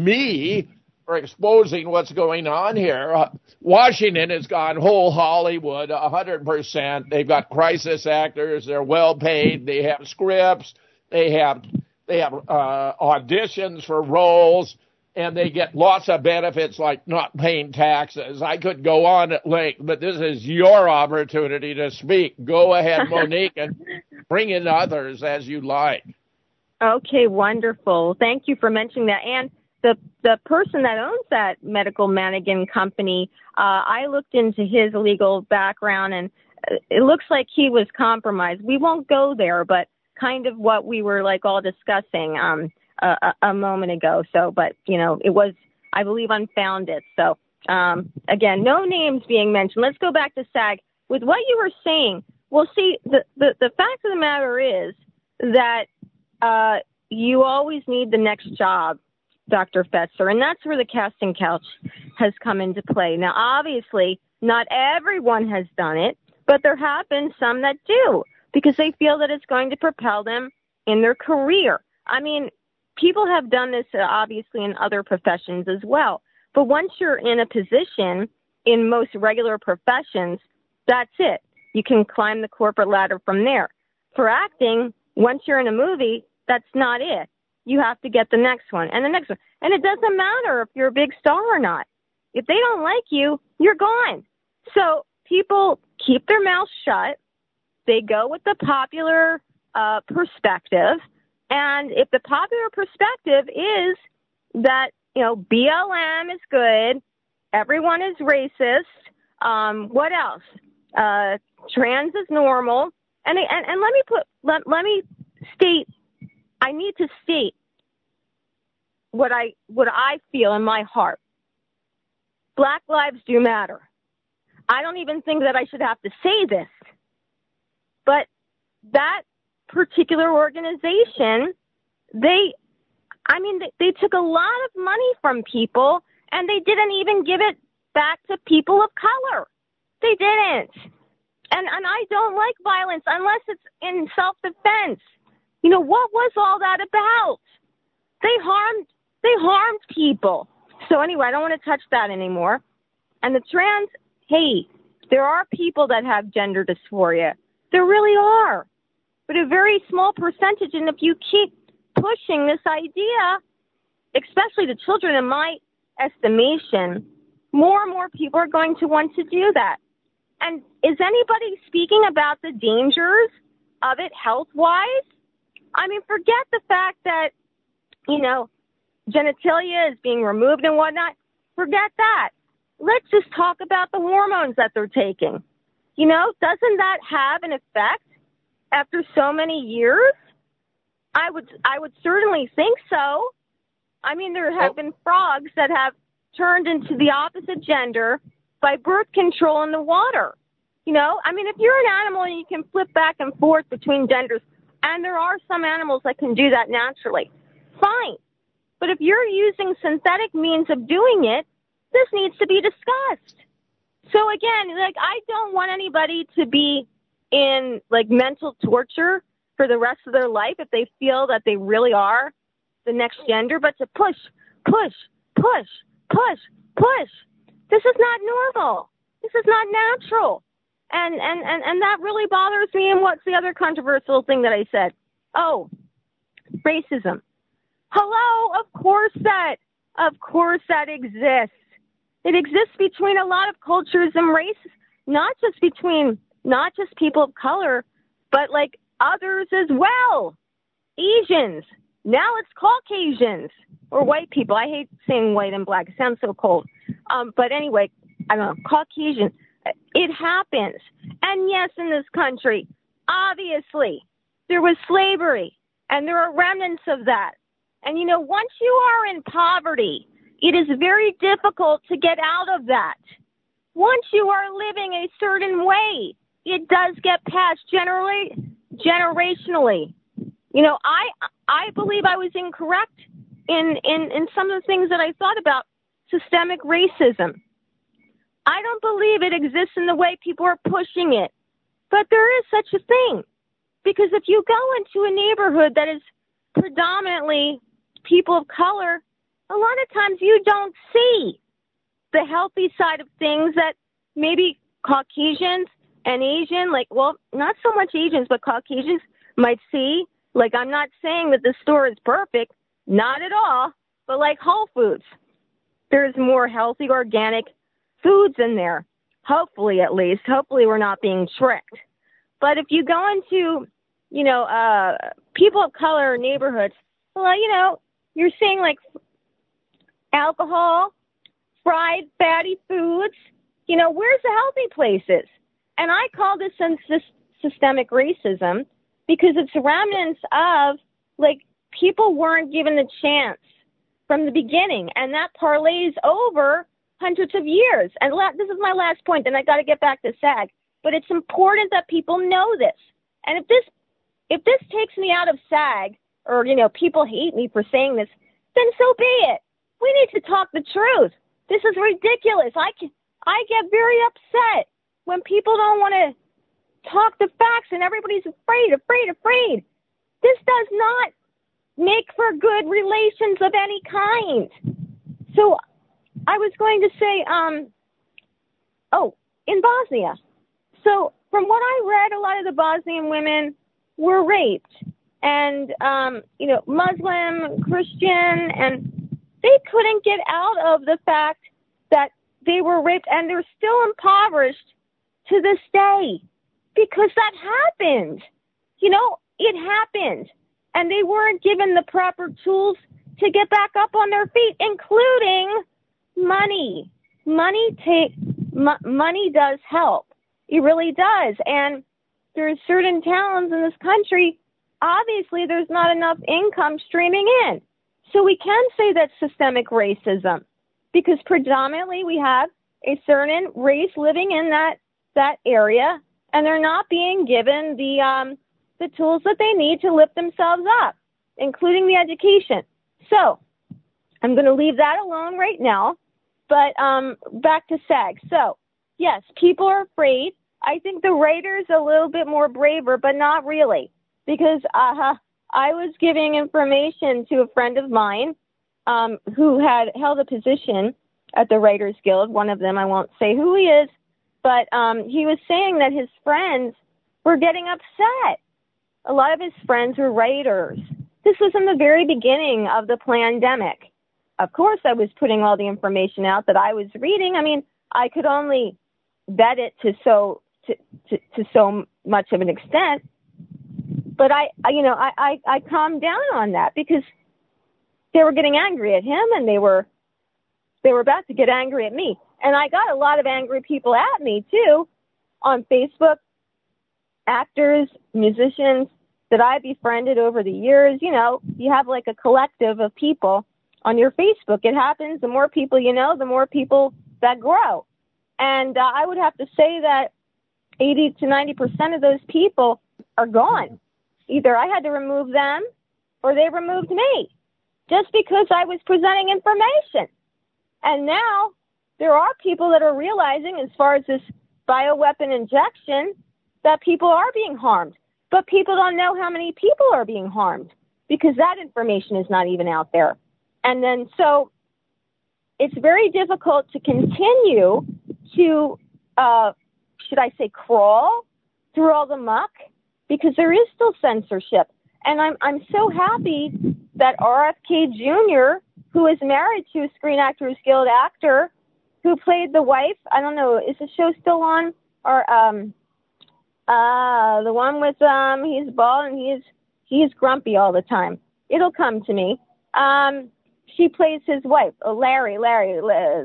[SPEAKER 4] me for exposing what's going on here. Uh, Washington has gone whole Hollywood, one hundred percent. They've got crisis actors. They're well paid. They have scripts. They have they have uh, auditions for roles, and they get lots of benefits like not paying taxes. I could go on at length, but this is your opportunity to speak. Go ahead, Monique, and bring in others as you like.
[SPEAKER 8] Okay, wonderful. Thank you for mentioning that. And the the person that owns that Medical Mannequin company, uh, I looked into his legal background, and it looks like he was compromised. We won't go there, but kind of what we were like all discussing um, a, a moment ago. So, but, you know, it was, I believe, unfounded. So, um, again, no names being mentioned. Let's go back to SAG. With what you were saying, well, see, the, the, the fact of the matter is that uh, you always need the next job, Doctor Fetzer, and that's where the casting couch has come into play. Now, obviously, not everyone has done it, but there have been some that do, because they feel that it's going to propel them in their career. I mean, people have done this, uh, obviously, in other professions as well. But once you're in a position in most regular professions, that's it. You can climb the corporate ladder from there. For acting, once you're in a movie, that's not it. You have to get the next one and the next one. And it doesn't matter if you're a big star or not. If they don't like you, you're gone. So people keep their mouths shut. They go with the popular uh, perspective. And if the popular perspective is that, you know, B L M is good, everyone is racist, um, what else? Uh, trans is normal. And, and, and let me put, let, let me state, I need to state what I, what I feel in my heart. Black lives do matter. I don't even think that I should have to say this, but that particular organization, they, I mean, they, they took a lot of money from people, and they didn't even give it back to people of color. They didn't. And, and I don't like violence unless it's in self-defense. You know, what was all that about? They harmed, they harmed people. So anyway, I don't want to touch that anymore. And the trans, hey, there are people that have gender dysphoria. There really are. But a very small percentage. And if you keep pushing this idea, especially the children, in my estimation, more and more people are going to want to do that. And is anybody speaking about the dangers of it health-wise? I mean, forget the fact that, you know, genitalia is being removed and whatnot. Forget that. Let's just talk about the hormones that they're taking. You know, doesn't that have an effect after so many years? I would, I would certainly think so. I mean, there have been frogs that have turned into the opposite gender by birth control in the water. You know, I mean, if you're an animal and you can flip back and forth between genders, and there are some animals that can do that naturally, fine. But if you're using synthetic means of doing it, this needs to be discussed. So again, like, I don't want anybody to be in like mental torture for the rest of their life if they feel that they really are the next gender, but to push, push, push, push, push. This is not normal. This is not natural. And, and, and, and that really bothers me. And what's the other controversial thing that I said? Oh, racism. Hello, of course that, of course that exists. It exists between a lot of cultures and races, not just between, not just people of color, but like others as well. Asians. Now it's Caucasians or white people. I hate saying white and black. It sounds so cold. Um, but anyway, I don't know, Caucasian. It happens. And yes, in this country, obviously, there was slavery, and there are remnants of that. And, you know, once you are in poverty, it is very difficult to get out of that. Once you are living a certain way, it does get passed generally, generationally. You know, I I believe I was incorrect in, in, in some of the things that I thought about systemic racism. I don't believe it exists in the way people are pushing it. But there is such a thing. Because if you go into a neighborhood that is predominantly people of color, a lot of times you don't see the healthy side of things that maybe Caucasians and Asian, like, well, not so much Asians, but Caucasians might see. Like, I'm not saying that the store is perfect, not at all, but like Whole Foods, there's more healthy, organic foods in there. Hopefully, at least. Hopefully, we're not being tricked. But if you go into, you know, uh, people of color neighborhoods, well, you know, you're seeing like alcohol, fried, fatty foods. You know, where's the healthy places? And I call this systemic racism because it's remnants of, like, people weren't given the chance from the beginning. And that parlays over hundreds of years. And la- this is my last point, and I got to get back to SAG. But it's important that people know this. And if this if this takes me out of SAG, or, you know, people hate me for saying this, then so be it. We need to talk the truth. This is ridiculous. I, can, I get very upset when people don't want to talk the facts and everybody's afraid, afraid, afraid. This does not make for good relations of any kind. So I was going to say, um, oh, in Bosnia. So from what I read, a lot of the Bosnian women were raped. And, um, you know, Muslim, Christian, and they couldn't get out of the fact that they were raped, and they're still impoverished to this day because that happened. You know, it happened. And they weren't given the proper tools to get back up on their feet, including money. Money take, m- money does help. It really does. And there's certain towns in this country, obviously there's not enough income streaming in. So we can say that's systemic racism because predominantly we have a certain race living in that, that area, and they're not being given the, um, the tools that they need to lift themselves up, including the education. So I'm going to leave that alone right now. But um, back to SAG. So, yes, people are afraid. I think the writer's a little bit more braver, but not really. Because uh, I was giving information to a friend of mine um, who had held a position at the Writers Guild. One of them, I won't say who he is, but um, he was saying that his friends were getting upset. A lot of his friends were writers. This was in the very beginning of the pandemic. Of course, I was putting all the information out that I was reading. I mean, I could only vet it to so to, to, to so much of an extent. But I, I you know, I, I, I calmed down on that because they were getting angry at him, and they were they were about to get angry at me. And I got a lot of angry people at me too on Facebook. Actors, musicians that I befriended over the years. You know, you have like a collective of people on your Facebook. It happens. The more people you know, the more people that grow. And uh, I would have to say that eighty to ninety percent of those people are gone. Either I had to remove them or they removed me just because I was presenting information. And now there are people that are realizing, as far as this bioweapon injection, that people are being harmed. But people don't know how many people are being harmed because that information is not even out there. And then so it's very difficult to continue to, uh, should I say, crawl through all the muck because there is still censorship. And I'm I'm so happy that R F K Junior, who is married to a Screen Actors Guild actor, who played the wife. I don't know. Is the show still on? Or um, uh, the one with um, he's bald and he's he's grumpy all the time. It'll come to me. Um, she plays his wife. Oh, Larry. Larry.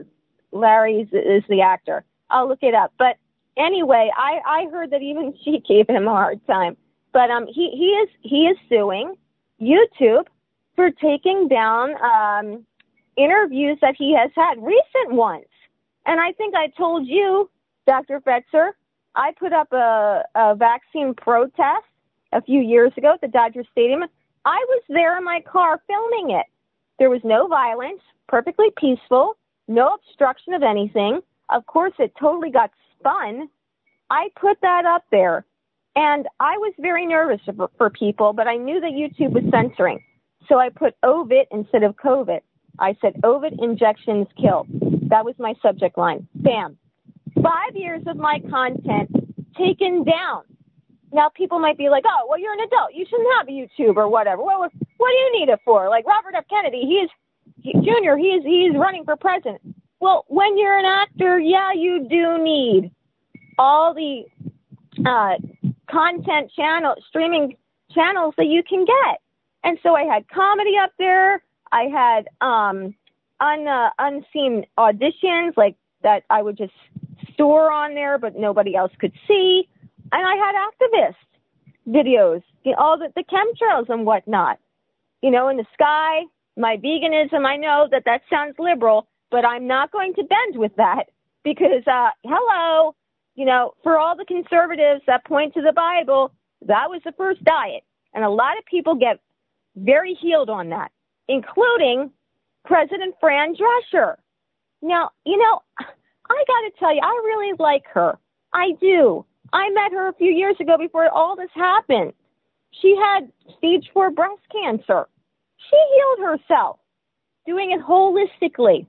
[SPEAKER 8] Larry is the actor. I'll look it up. But anyway, I I heard that even she gave him a hard time. But um, he he is he is suing YouTube for taking down um interviews that he has had, recent ones. And I think I told you, Doctor Fetzer, I put up a, a vaccine protest a few years ago at the Dodger Stadium. I was there in my car filming it. There was no violence, perfectly peaceful, no obstruction of anything. Of course, it totally got spun. I put that up there, and I was very nervous for, for people, but I knew that YouTube was censoring. So I put Ovid instead of COVID. I said, Ovid injections kill. That was my subject line. Bam. Five years of my content taken down. Now, people might be like, oh, well, you're an adult. You shouldn't have a YouTube or whatever. Well, what do you need it for? Like Robert F. Kennedy, he's he, Junior, he's, he's running for president. Well, when you're an actor, yeah, you do need all the uh, content channel, streaming channels that you can get. And so I had comedy up there. I had um, un, uh, unseen auditions like that I would just store on there, but nobody else could see. And I had activist videos, you know, all the, the chemtrails and whatnot, you know, in the sky, my veganism. I know that that sounds liberal, but I'm not going to bend with that because, uh, hello, you know, for all the conservatives that point to the Bible, that was the first diet. And a lot of people get very healed on that, including President Fran Drescher. Now, you know, I got to tell you, I really like her. I do. I met her a few years ago before all this happened. She had stage four breast cancer. She healed herself, doing it holistically.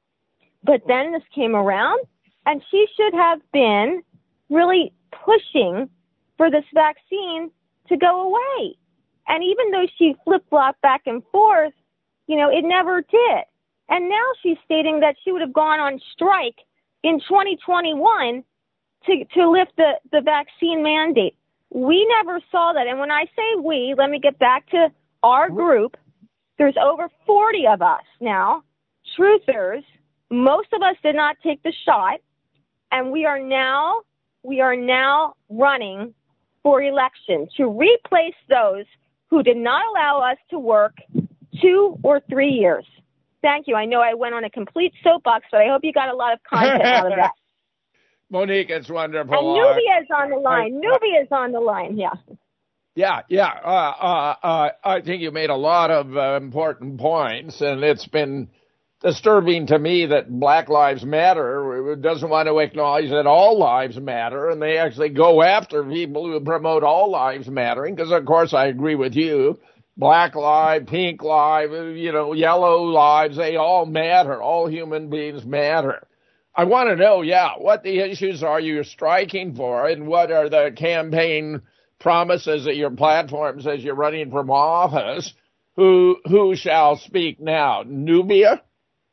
[SPEAKER 8] But then this came around, and she should have been really pushing for this vaccine to go away. And even though she flip-flopped back and forth, you know, it never did. And now she's stating that she would have gone on strike in twenty twenty-one to, to lift the, the vaccine mandate. We never saw that. And when I say we, let me get back to our group. There's over forty of us now, truthers. Most of us did not take the shot. And we are now, we are now running for election to replace those who did not allow us to work two or three years. Thank you. I know I went on a complete soapbox, but I hope you got a lot of content out of that.
[SPEAKER 4] Monique, it's wonderful.
[SPEAKER 8] And Nubia is on the line. I, Nubia is on the line, yeah.
[SPEAKER 4] Yeah, yeah. Uh, uh, uh, I think you made a lot of uh, important points, and it's been disturbing to me that Black Lives Matter doesn't want to acknowledge that all lives matter, and they actually go after people who promote all lives mattering, because, of course, I agree with you. Black lives, pink lives, you know, yellow lives, they all matter. All human beings matter. I want to know, yeah, what the issues are you striking for, and what are the campaign promises at your platforms as you're running from office? Who who shall speak now? Nubia?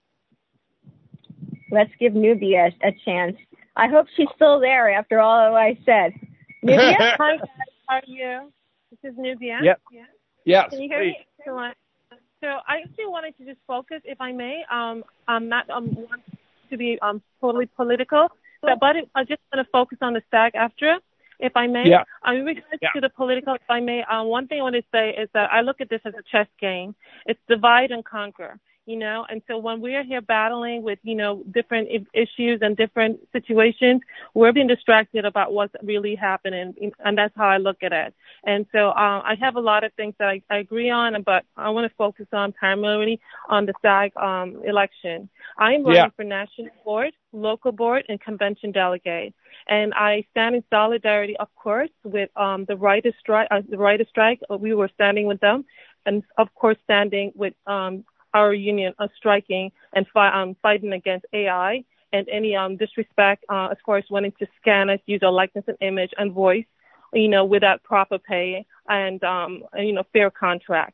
[SPEAKER 8] Let's give Nubia a chance. I hope she's still there after all I said. Nubia?
[SPEAKER 9] Hi, guys. How are you? This is Nubia.
[SPEAKER 4] Yep.
[SPEAKER 9] Yeah.
[SPEAKER 4] Yes.
[SPEAKER 9] Can you hear me? Excellent. So I actually wanted to just focus, if I may. Um, I'm not um, want to be um totally political, but, but it, I just want to focus on the SAG-AFTRA, if I may.
[SPEAKER 4] Yeah.
[SPEAKER 9] Um, in regards
[SPEAKER 4] yeah.
[SPEAKER 9] to the political, if I may, um, one thing I want to say is that I look at this as a chess game. It's divide and conquer. You know, and so when we're here battling with, you know, different issues and different situations, we're being distracted about what's really happening, and that's how I look at it. And so um, I have a lot of things that I, I agree on, but I want to focus on primarily on the SAG um, election. I'm running
[SPEAKER 4] yeah.
[SPEAKER 9] for national board, local board, and convention delegate, and I stand in solidarity, of course, with um, the right to strike. Uh, the right to strike. We were standing with them, and of course, standing with um, our union of striking and fi- um, fighting against A I and any um, disrespect uh, as far as wanting to scan us, use our likeness and image and voice, you know, without proper pay and, um, and you know, fair contract.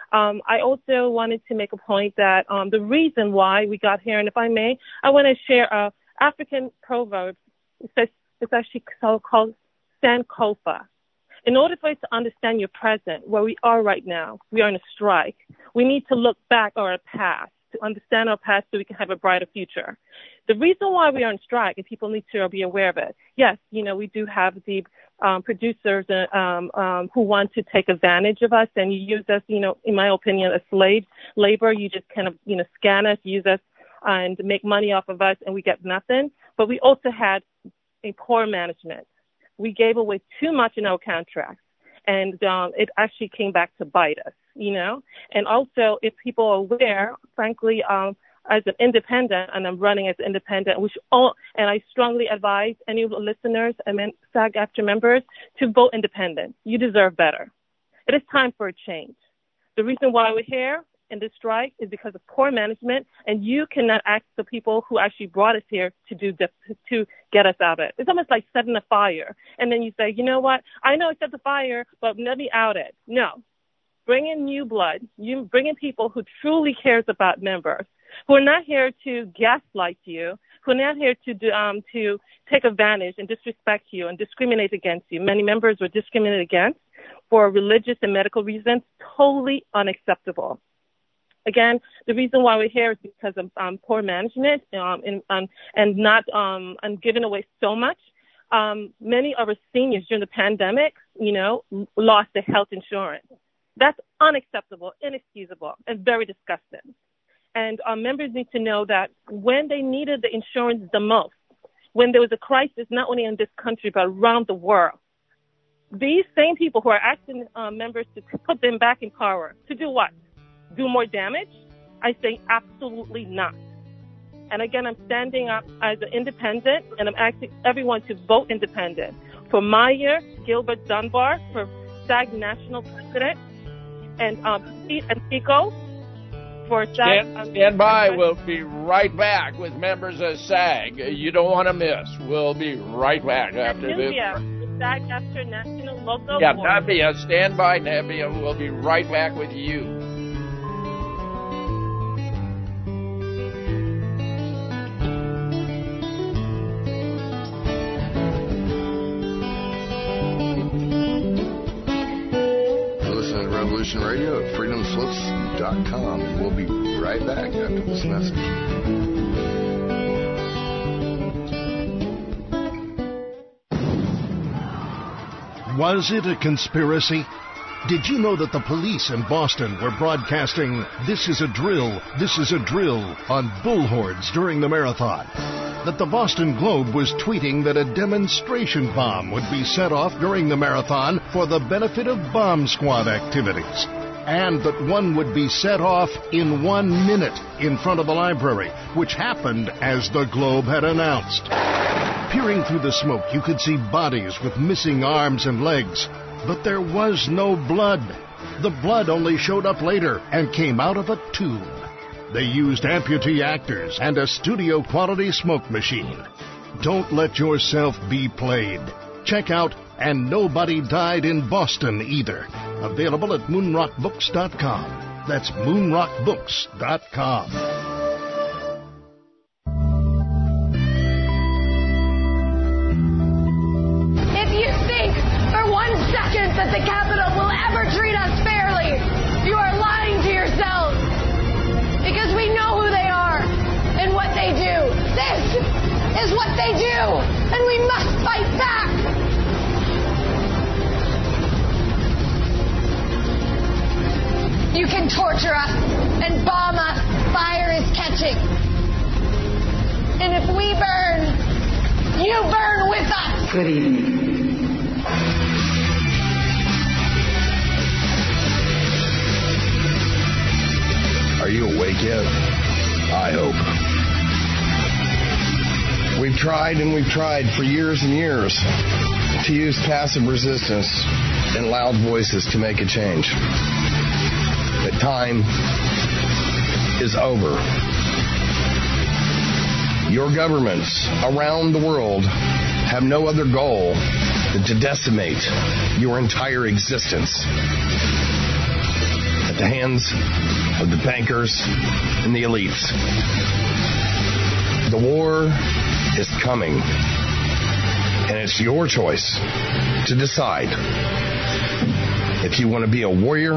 [SPEAKER 9] Um, I also wanted to make a point that um, the reason why we got here, and if I may, I want to share a African proverb. It says, it's actually called Sankofa. In order for us to understand your present, where we are right now, we are in a strike. We need to look back at our past to understand our past so we can have a brighter future. The reason why we are in strike, and people need to be aware of it, yes, you know, we do have the um, producers uh, um, um, who want to take advantage of us and you use us, you know, in my opinion, as slave labor. You just kind of, you know, scan us, use us, and make money off of us, and we get nothing. But we also had a poor management. We gave away too much in our contracts, and um, it actually came back to bite us, you know. And also, if people are aware, frankly, um, as an independent, and I'm running as an independent, which all, and I strongly advise any listeners and SAG-AFTRA members to vote independent. You deserve better. It is time for a change. The reason why we're here in this strike is because of poor management, and you cannot ask the people who actually brought us here to do the, to get us out of it. It's almost like setting a fire, and then you say, you know what, I know I set the fire, but let me out it. No. Bring in new blood. You bring in people who truly cares about members, who are not here to gaslight you, who are not here to do, um, to take advantage and disrespect you and discriminate against you. Many members were discriminated against for religious and medical reasons, totally unacceptable. Again, the reason why we're here is because of um, poor management um, and, um, and not um, and giving away so much. Um, many of our seniors during the pandemic, you know, lost their health insurance. That's unacceptable, inexcusable, and very disgusting. And our members need to know that when they needed the insurance the most, when there was a crisis not only in this country but around the world, these same people who are asking uh, members to put them back in power, to do what? Do more damage? I say absolutely not. And again, I'm standing up as an independent, and I'm asking everyone to vote independent. For Maya Gilbert Dunbar, for SAG National President, and um, Pete and Pico for SAG.
[SPEAKER 4] Stand, um, stand by. We'll be right back with members of SAG. You don't want to miss. We'll be right back after this.
[SPEAKER 9] SAG-AFTRA National Local
[SPEAKER 4] Yeah,
[SPEAKER 9] Board.
[SPEAKER 4] Nebia, stand by, Nebia. We'll be right back with you.
[SPEAKER 2] Radio at freedom slips dot com. We'll be right back after this message.
[SPEAKER 10] Was it a conspiracy? Did you know that the police in Boston were broadcasting "This is a drill, this is a drill" on bullhorns during the marathon? That the Boston Globe was tweeting that a demonstration bomb would be set off during the marathon for the benefit of bomb squad activities, and that one would be set off in one minute in front of the library, which happened as the Globe had announced. Peering through the smoke, you could see bodies with missing arms and legs, but there was no blood. The blood only showed up later and came out of a tube. They used amputee actors and a studio-quality smoke machine. Don't let yourself be played. Check out And Nobody Died in Boston Either. Available at moon rock books dot com. That's moon rock books dot com.
[SPEAKER 11] If you think for one second that the Capitol will ever treat us fairly, you are lying to yourselves. Because we know who they are and what they do. This is what they do, and we must fight back. You can torture us and bomb us. Fire is catching. And if we burn, you burn with us. Good evening.
[SPEAKER 2] Are you awake yet? I hope. We've tried and we've tried for years and years to use passive resistance and loud voices to make a change. But time is over. Your governments around the world have no other goal than to decimate your entire existence. At the hands of the bankers and the elites. The war is coming, and it's your choice to decide if you want to be a warrior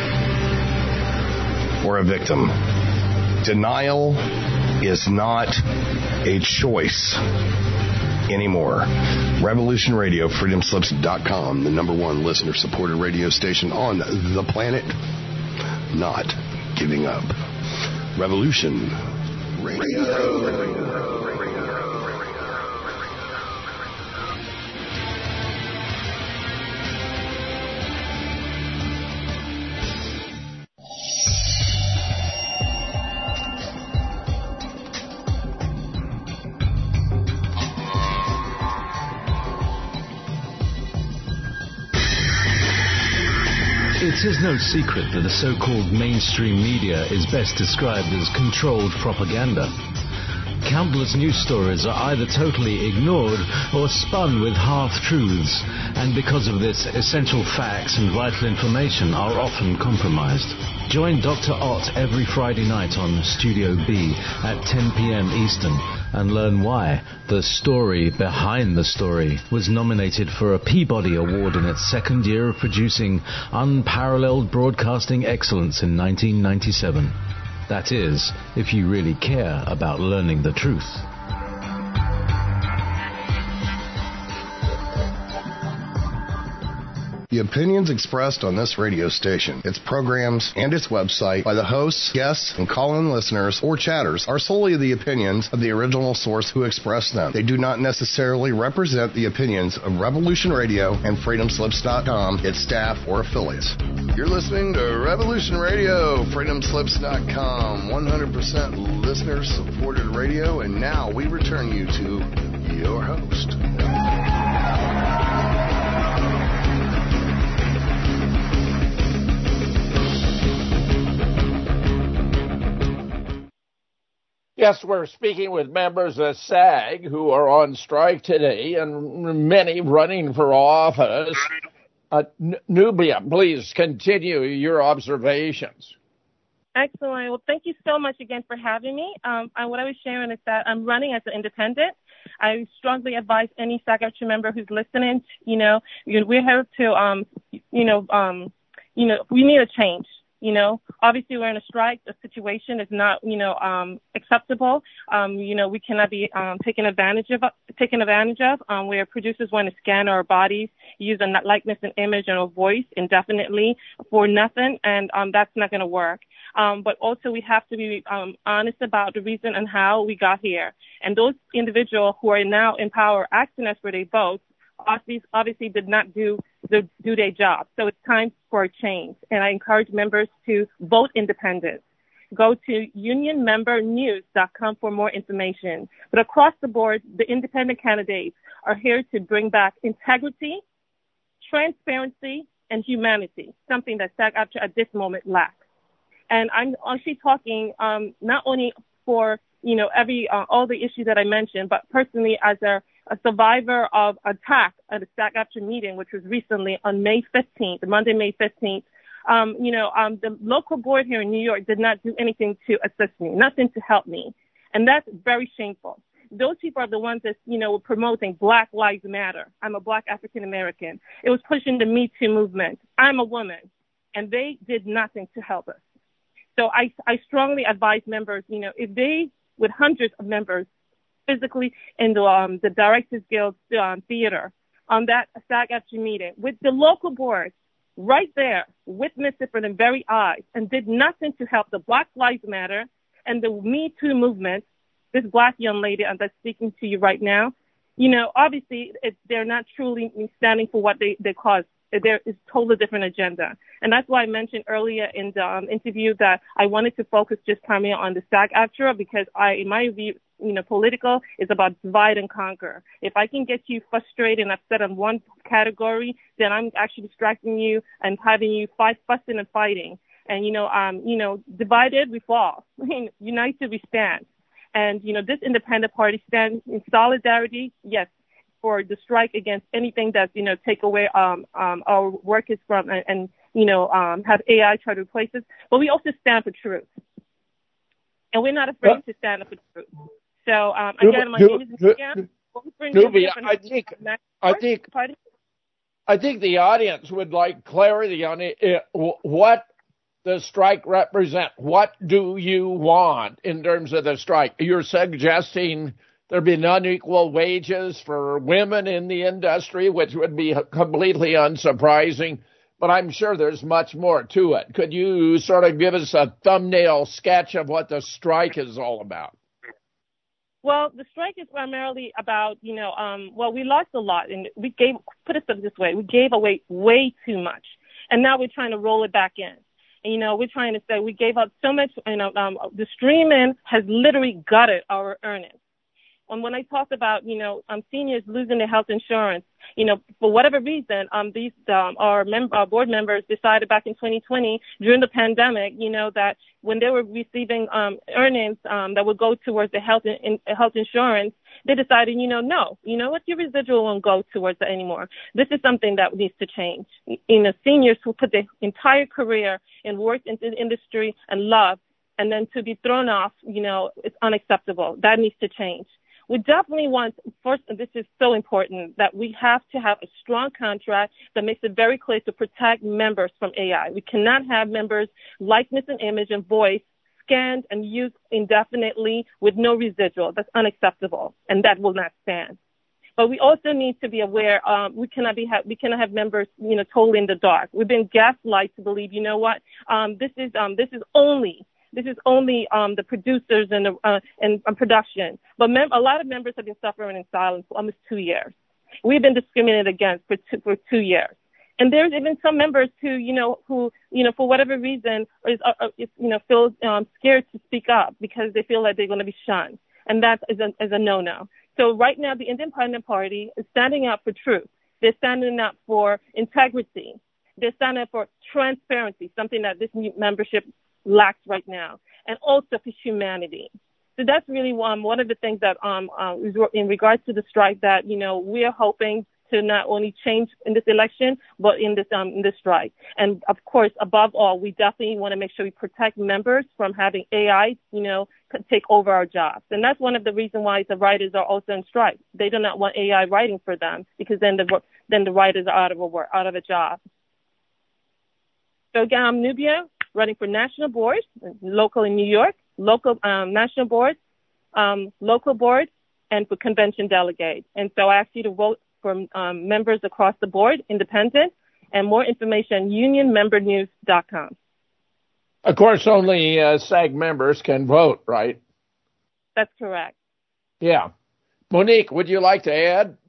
[SPEAKER 2] or a victim. Denial is not a choice anymore. Revolution Radio, freedom slips dot com, the number one listener-supported radio station on the planet. Not giving up. Revolution Radio.
[SPEAKER 1] It is no secret that the so-called mainstream media is best described as controlled propaganda. Countless news stories are either totally ignored or spun with half-truths, and because of this, essential facts and vital information are often compromised. Join Doctor Ott every Friday night on Studio B at ten p.m. Eastern and learn why The Story Behind the Story was nominated for a Peabody Award in its second year of producing unparalleled broadcasting excellence in nineteen ninety-seven. That is, if you really care about learning the truth.
[SPEAKER 2] The opinions expressed on this radio station, its programs, and its website by the hosts, guests, and call-in listeners or chatters are solely the opinions of the original source who expressed them. They do not necessarily represent the opinions of Revolution Radio and freedom slips dot com, its staff, or affiliates. You're listening to Revolution Radio, freedom slips dot com, one hundred percent listener-supported radio, and now we return you to your host.
[SPEAKER 4] Yes, we're speaking with members of SAG who are on strike today, and many running for office. Uh, N- Nubia, please continue your observations.
[SPEAKER 9] Excellent. Well, thank you so much again for having me. Um, I, what I was sharing is that I'm running as an independent. I strongly advise any SAG-AFTRA member who's listening, you know, we're here to, um, you know, um, you know, we need a change. You know, obviously we're in a strike. The situation is not, you know, um, acceptable. Um, you know, we cannot be um, taken advantage of. Taken advantage of. Um, where producers want to scan our bodies, use a likeness and image and a voice indefinitely for nothing, and um, that's not going to work. Um, but also we have to be um, honest about the reason and how we got here. And those individuals who are now in power, acting as for their votes, obviously, obviously did not do the, do their job. So it's time for a change. And I encourage members to vote independent. Go to union member news dot com for more information. But across the board, the independent candidates are here to bring back integrity, transparency, and humanity, something that SAG-AFTRA at this moment lacks. And I'm actually talking um, not only for, you know, every uh, all the issues that I mentioned, but personally as a a survivor of attack at a SAG-AFTRA meeting, which was recently on May fifteenth, Monday, May fifteenth. Um, you know, um, the local board here in New York did not do anything to assist me, nothing to help me. And that's very shameful. Those people are the ones that, you know, were promoting Black Lives Matter. I'm a Black African American. It was pushing the Me Too movement. I'm a woman. And they did nothing to help us. So I, I strongly advise members, you know, if they, with hundreds of members, physically in the, um, the Directors Guild um, theater on that SAG-AFTRA meeting with the local board right there, witnessed it for the very eyes, and did nothing to help the Black Lives Matter and the Me Too movement, this Black young lady that's speaking to you right now, you know, obviously it, they're not truly standing for what they, they cause. There is a totally different agenda. And that's why I mentioned earlier in the um, interview that I wanted to focus just primarily on the SAG-AFTRA because I, in my view, you know, political is about divide and conquer. If I can get you frustrated and upset on one category, then I'm actually distracting you and having you fight, fussing and fighting. And, you know, um, you know, divided we fall. I mean, united we stand. And, you know, this independent party stands in solidarity, yes, for the strike against anything that, you know, take away um, um, our workers from and, and you know, um, have A I try to replace us, but we also stand for truth. And we're not afraid to stand up for truth. So, um, again, my name is Nubia.
[SPEAKER 4] Nubia, I think, I think, I think the audience would like clarity on it, it, what the strike represent. What do you want in terms of the strike? You're suggesting there be unequal wages for women in the industry, which would be completely unsurprising, but I'm sure there's much more to it. Could you sort of give us a thumbnail sketch of what the strike is all about?
[SPEAKER 9] Well, the strike is primarily about, you know, um, well, we lost a lot, and we gave, put it this way, we gave away way too much, and now we're trying to roll it back in. And, you know, we're trying to say we gave up so much, you know, um, the streaming has literally gutted our earnings. And when I talked about, you know, um, seniors losing their health insurance, you know, for whatever reason, um, these um, our, mem- our board members decided back in twenty twenty during the pandemic, you know, that when they were receiving um, earnings um, that would go towards the health in, in, health insurance, they decided, you know, no, you know what, your residual won't go towards it anymore. This is something that needs to change. You know, seniors who put their entire career and worked in the industry and love, and then to be thrown off, you know, it's unacceptable. That needs to change. We definitely want, first, and this is so important, that we have to have a strong contract that makes it very clear to protect members from A I. We cannot have members' likeness and image and voice scanned and used indefinitely with no residual. That's unacceptable, and that will not stand. But we also need to be aware um, we cannot be ha- we cannot have members, you know, totally in the dark. We've been gaslighted to believe, you know what, um, this is um, this is only. This is only um, the producers and the, uh, and uh, production. But mem- a lot of members have been suffering in silence for almost two years. We've been discriminated against for two, for two years. And there's even some members who, you know, who, you know, for whatever reason, is, uh, is, you know, feel um, scared to speak up because they feel like they're going to be shunned. And that is a, is a no-no. So right now, the Independent Party is standing up for truth. They're standing up for integrity. They're standing up for transparency, something that this new membership lacks right now, and also for humanity. So that's really um, one of the things that um, uh, in regards to the strike that, you know, we're hoping to not only change in this election, but in this um, in this strike. And of course, above all, we definitely want to make sure we protect members from having A I, you know, take over our jobs. And that's one of the reasons why the writers are also on strike. They do not want A I writing for them because then the then the writers are out of a work, out of a job. So again, I'm Nubia, running for national board, local in New York, local um, national board, um, local board, and for convention delegate. And so I ask you to vote for um, members across the board, independent, and more information, union member news dot com.
[SPEAKER 4] Of course, only uh, SAG members can vote, right?
[SPEAKER 9] That's correct.
[SPEAKER 4] Yeah. Monique, would you like to add?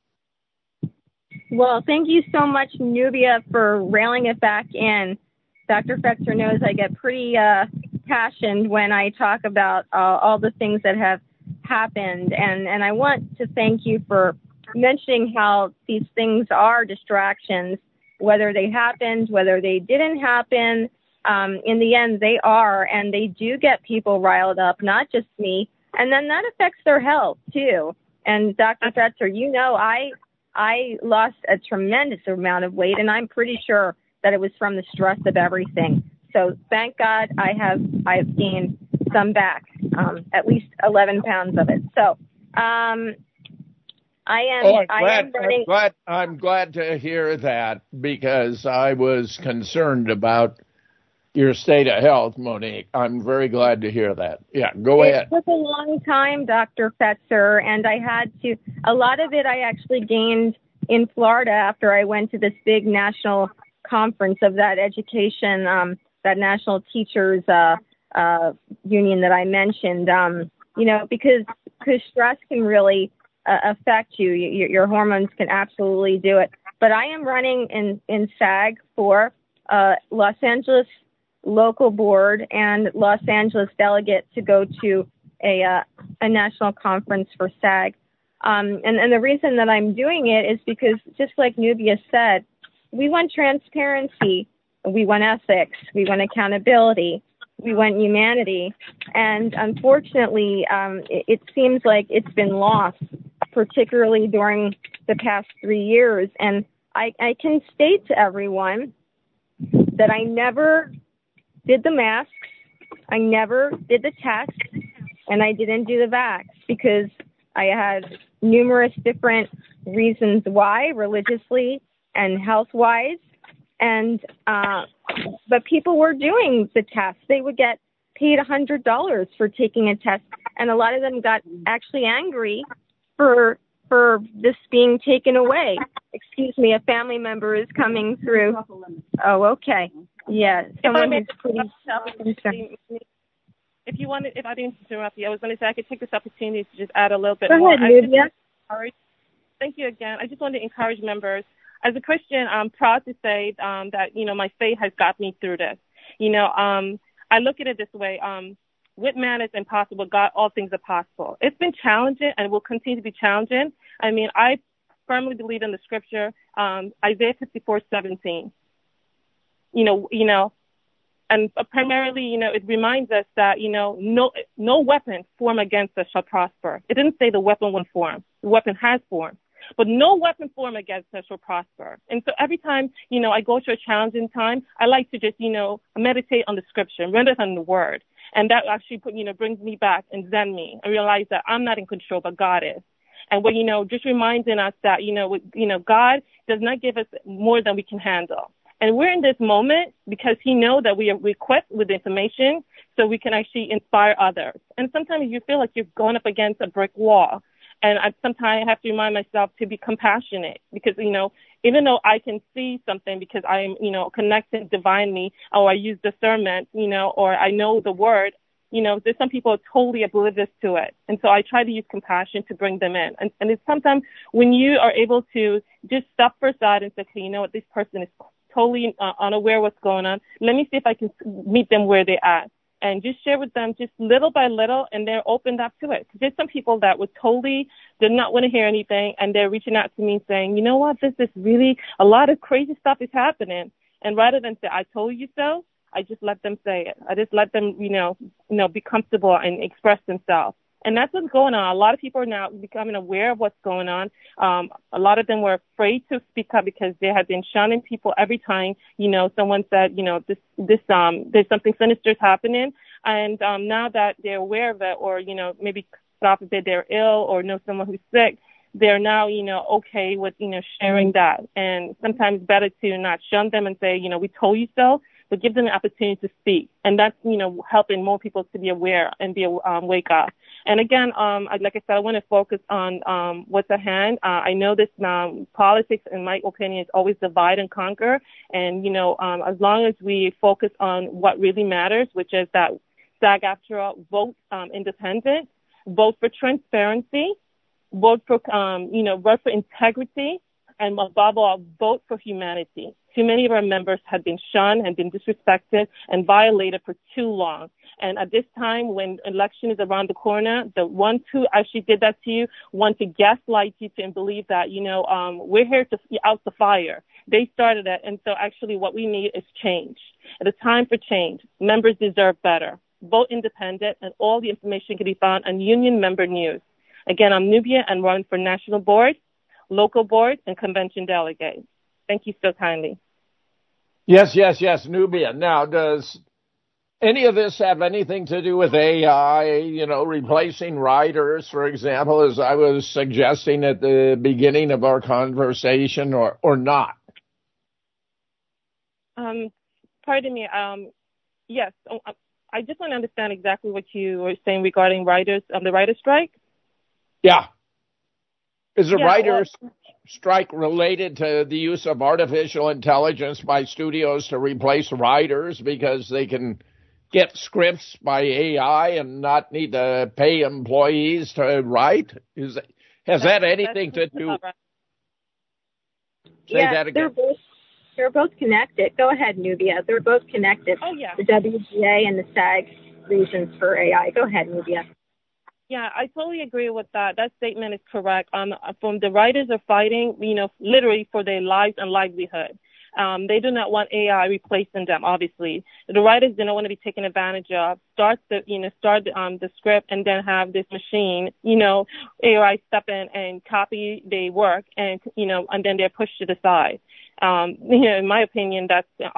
[SPEAKER 8] Well, thank you so much, Nubia, for railing it back in. Doctor Fetzer knows I get pretty uh, passionate when I talk about uh, all the things that have happened. And, and I want to thank you for mentioning how these things are distractions, whether they happened, whether they didn't happen. Um, in the end, they are, and they do get people riled up, not just me. And then that affects their health, too. And Doctor Fetzer, you know, I I lost a tremendous amount of weight, and I'm pretty sure that it was from the stress of everything. So thank God I have I've gained some back, um, at least eleven pounds of it. So um, I am.
[SPEAKER 4] Oh, I'm
[SPEAKER 8] I
[SPEAKER 4] glad,
[SPEAKER 8] am running.
[SPEAKER 4] I'm glad. I'm glad to hear that because I was concerned about your state of health, Monique. I'm very glad to hear that. Yeah, go
[SPEAKER 8] it
[SPEAKER 4] ahead.
[SPEAKER 8] It took a long time, Doctor Fetzer, and I had to. A lot of it I actually gained in Florida after I went to this big national conference of that education, um, that national teachers uh, uh, union that I mentioned. Um, you know, because because stress can really uh, affect you. Your, your hormones can absolutely do it. But I am running in in SAG for uh, Los Angeles local board and Los Angeles delegate to go to a uh, a national conference for SAG. Um, and, and the reason that I'm doing it is because, just like Nubia said, we want transparency, we want ethics, we want accountability, we want humanity. And unfortunately, um, it, it seems like it's been lost, particularly during the past three years. And I, I can state to everyone that I never did the masks, I never did the test, and I didn't do the vax because I had numerous different reasons why, religiously and health-wise. And uh, but people were doing the test. They would get paid one hundred dollars for taking a test, and a lot of them got actually angry for for this being taken away. Excuse me, a family member is coming through. Oh, okay. Yeah, someone who's pretty concerned.
[SPEAKER 9] If you wanted, if I didn't interrupt you, I was going to say I could take this opportunity to just add a little bit
[SPEAKER 8] Go
[SPEAKER 9] more.
[SPEAKER 8] ahead, Nubia.
[SPEAKER 9] Thank you again. I just wanted to encourage members. As a Christian, I'm proud to say um, that, you know, my faith has got me through this. You know, um, I look at it this way. Um, with man it's impossible. God, all things are possible. It's been challenging and will continue to be challenging. I mean, I firmly believe in the scripture, um, Isaiah fifty-four seventeen. You know, you know, and primarily, you know, it reminds us that, you know, no no weapon formed against us shall prosper. It didn't say the weapon won't form. The weapon has formed. But no weapon formed against us shall prosper. And so every time, you know, I go through a challenging time, I like to just, you know, meditate on the scripture, render on the word. And that actually, put, you know, brings me back and zen me and realize that I'm not in control, but God is. And what, you know, just reminding us that, you know, you know, God does not give us more than we can handle. And we're in this moment because he knows that we are equipped with information so we can actually inspire others. And sometimes you feel like you're going up against a brick wall. And I sometimes have to remind myself to be compassionate because, you know, even though I can see something because I am, you know, connected divinely, or I use discernment, you know, or I know the word, you know, there's some people are totally oblivious to it. And so I try to use compassion to bring them in. And, and it's sometimes when you are able to just stop for a side and say, okay, you know what, this person is totally uh, unaware of what's going on. Let me see if I can meet them where they're at. And just share with them just little by little, and they're opened up to it. Because there's some people that would totally did not want to hear anything, and they're reaching out to me saying, you know what, this is really, a lot of crazy stuff is happening. And rather than say, I told you so, I just let them say it. I just let them, you know, you know, be comfortable and express themselves. And that's what's going on. A lot of people are now becoming aware of what's going on. Um, a lot of them were afraid to speak up because they had been shunning people every time, you know, someone said, you know, this, this, um, there's something sinister is happening. And, um, now that they're aware of it, or, you know, maybe stop if they're ill or know someone who's sick, they're now, you know, okay with, you know, sharing that. And sometimes better to not shun them and say, you know, we told you so, but give them an opportunity to speak. And that's, you know, helping more people to be aware and be, um, wake up. And again, um, I, like I said, I want to focus on, um, what's at hand. Uh, I know this, um, politics, in my opinion, is always divide and conquer. And, you know, um, as long as we focus on what really matters, which is that SAG-AFTRA vote, um, independent, vote for transparency, vote for, um, you know, vote for integrity, and above all, vote for humanity. Too many of our members have been shunned and been disrespected and violated for too long. And at this time, when election is around the corner, the ones who actually did that to you want to gaslight you to and believe that, you know, um, we're here to out the fire. They started it. And so actually what we need is change. At a time for change, members deserve better. Vote independent, and all the information can be found on Union Member News. Again, I'm Nubia and run for national board, local board, and convention delegate. Thank you so kindly.
[SPEAKER 4] Yes, yes, yes, Nubia. Now, does any of this have anything to do with A I, you know, replacing writers, for example, as I was suggesting at the beginning of our conversation, or, or not?
[SPEAKER 9] Um, pardon me. Um, yes, I just want to understand exactly what you were saying regarding writers, um, the writer's strike.
[SPEAKER 4] Yeah. Is the
[SPEAKER 9] yeah,
[SPEAKER 4] writers'
[SPEAKER 9] well,
[SPEAKER 4] strike related to the use of artificial intelligence by studios to replace writers because they can get scripts by A I and not need to pay employees to write? Is has that anything to do?
[SPEAKER 9] Right.
[SPEAKER 4] Say
[SPEAKER 8] yeah,
[SPEAKER 4] that again.
[SPEAKER 8] They're both, they're both connected. Go ahead, Nubia. They're both connected.
[SPEAKER 9] Oh, yeah.
[SPEAKER 8] The W G A and the SAG reasons for A I. Go ahead, Nubia.
[SPEAKER 9] Yeah, I totally agree with that. That statement is correct. Um, from the writers are fighting, you know, literally for their lives and livelihood. Um, they do not want A I replacing them, obviously. The writers do not want to be taken advantage of. Start the, you know, start um, the script and then have this machine, you know, A I step in and copy their work and, you know, and then they're pushed to the side. Um, you know, in my opinion, that's uh,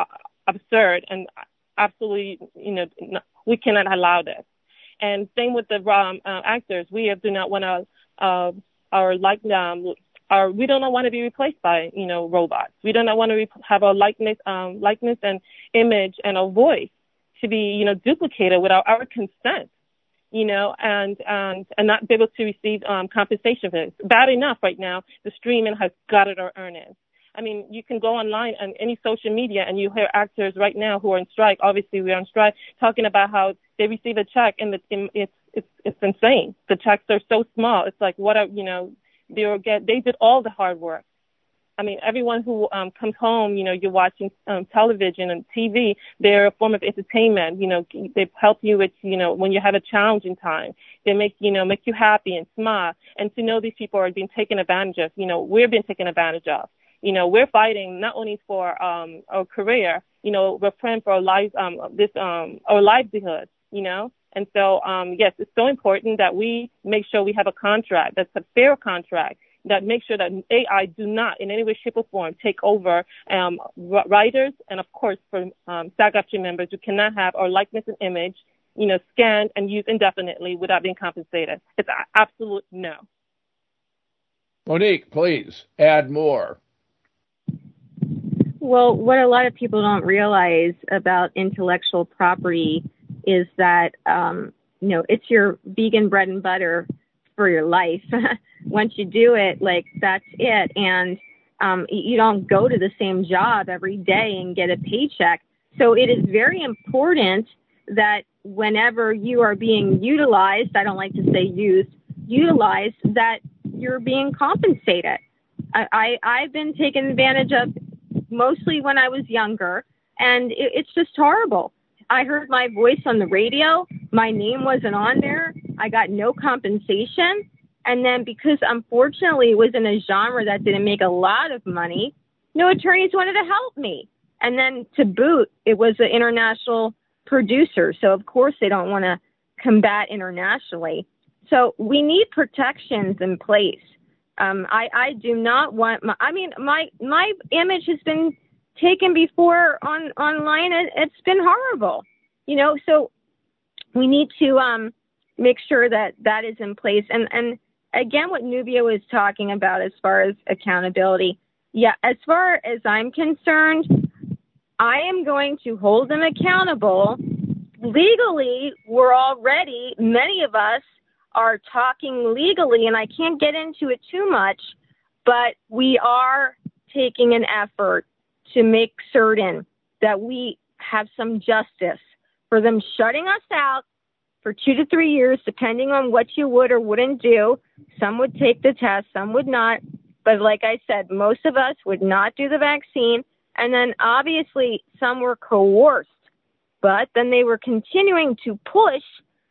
[SPEAKER 9] absurd and absolutely, you know, no, we cannot allow this. And same with the um, uh, actors. We do not want to, uh, our like, um, our, we do not want to be replaced by, you know, robots. We do not want to re- have our likeness, um, likeness and image and a voice to be, you know, duplicated without our consent, you know, and, and, and not be able to receive um, compensation for it. It's bad enough right now. The streaming has gutted our earnings. I mean, you can go online on any social media and you hear actors right now who are on strike. Obviously, we're on strike, talking about how they receive a check and it's it's it's insane. The checks are so small. It's like what a, you know, they were get they did all the hard work. I mean, everyone who um, comes home, you know, you're watching um, television and T V. They're a form of entertainment. You know, they help you with, you know, when you have a challenging time. They make, you know, make you happy and smile. And to know these people are being taken advantage of, you know, we're being taken advantage of. You know, we're fighting not only for um, our career, you know, we're praying for our life, um, this, um, our livelihood, you know. And so, um, yes, it's so important that we make sure we have a contract that's a fair contract that makes sure that A I do not in any way, shape, or form take over um, writers and, of course, for um, SAG-AFTRA members who cannot have our likeness and image, you know, scanned and used indefinitely without being compensated. It's an absolute no.
[SPEAKER 4] Monique, please add more.
[SPEAKER 8] Well, what a lot of people don't realize about intellectual property is that, um, you know, it's your vegan bread and butter for your life. Once you do it, like, that's it. And um, you don't go to the same job every day and get a paycheck. So it is very important that whenever you are being utilized, I don't like to say used, utilized, that you're being compensated. I, I, I've been taken advantage of mostly when I was younger, and it, it's just horrible. I heard my voice on the radio. My name wasn't on there. I got no compensation. And then because, unfortunately, it was in a genre that didn't make a lot of money, no attorneys wanted to help me. And then to boot, it was an international producer. So, of course, they don't want to combat internationally. So we need protections in place. Um, I, I do not want my, I mean, my, my image has been taken before on online. It, it's been horrible, you know, so we need to, um, make sure that that is in place. And, and again, what Nubia was talking about as far as accountability. Yeah. As far as I'm concerned, I am going to hold them accountable. Legally, we're already, many of us are talking legally, and I can't get into it too much, but we are taking an effort to make certain that we have some justice for them shutting us out for two to three years, depending on what you would or wouldn't do. Some would take the test, some would not. But like I said, most of us would not do the vaccine. And then obviously some were coerced, but then they were continuing to push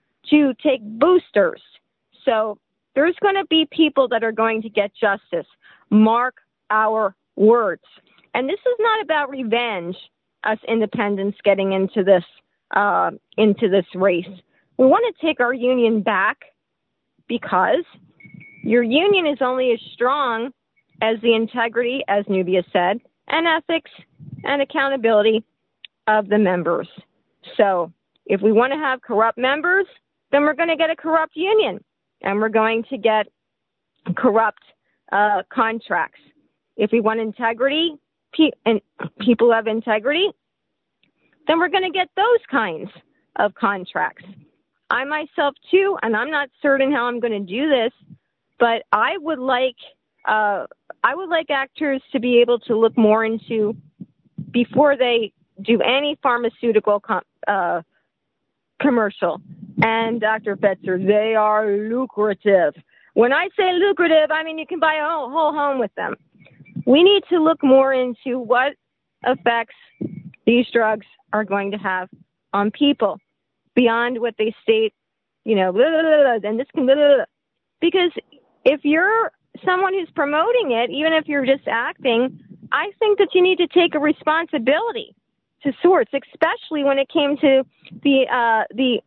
[SPEAKER 8] to take boosters. So there's going to be people that are going to get justice. Mark our words. And this is not about revenge, us independents getting into this, uh, into this race. We want to take our union back because your union is only as strong as the integrity, as Nubia said, and ethics and accountability of the members. So if we want to have corrupt members, then we're going to get a corrupt union, and we're going to get corrupt uh, contracts. If we want integrity pe- and people have integrity, then we're going to get those kinds of contracts. I myself, too, and I'm not certain how I'm going to do this, but I would like uh, I would like actors to be able to look more into, before they do any pharmaceutical com- uh, commercial. And Doctor Fetzer, they are lucrative. When I say lucrative, I mean you can buy a whole, whole home with them. We need to look more into what effects these drugs are going to have on people beyond what they state, you know, blah, blah, blah, blah, and this can, blah, blah, blah. Because if you're someone who's promoting it, even if you're just acting, I think that you need to take a responsibility to sorts, especially when it came to the uh, the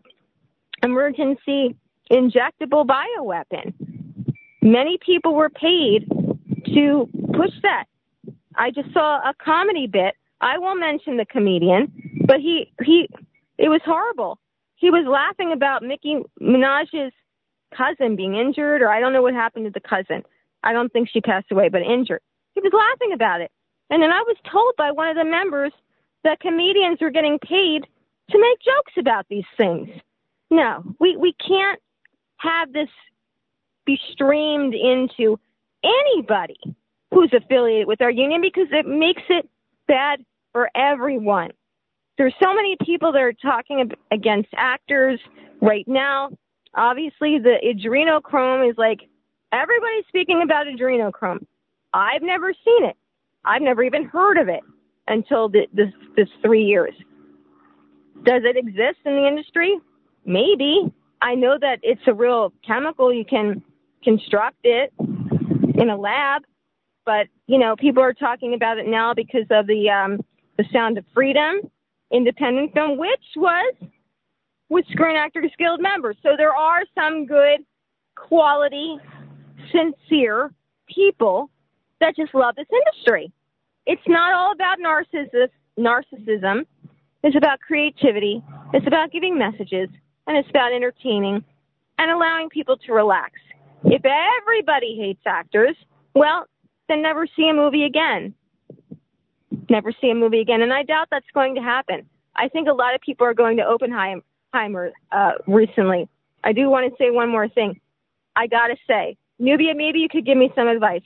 [SPEAKER 8] emergency injectable bioweapon. Many people were paid to push that. I just saw a comedy bit I won't mention the comedian, but he, he, it was horrible. He was laughing about Nicki Minaj's cousin being injured, or I don't know what happened to the cousin. I don't think she passed away, but injured. He was laughing about it. And then I was told by one of the members that comedians were getting paid to make jokes about these things. No, we, we can't have this be streamed into anybody who's affiliated with our union, because it makes it bad for everyone. There's so many people that are talking against actors right now. Obviously, the adrenochrome is like, everybody's speaking about adrenochrome. I've never seen it. I've never even heard of it until the, this, this three years. Does it exist in the industry? Maybe. I know that it's a real chemical. You can construct it in a lab. But, you know, people are talking about it now because of the um, the Sound of Freedom independent film, which was with Screen Actors Guild members. So there are some good, quality, sincere people that just love this industry. It's not all about narcissus, narcissism. It's about creativity. It's about giving messages. And it's about entertaining and allowing people to relax. If everybody hates actors, well, then never see a movie again. Never see a movie again. And I doubt that's going to happen. I think a lot of people are going to Oppenheimer uh, recently. I do want to say one more thing. I got to say, Nubia, maybe you could give me some advice.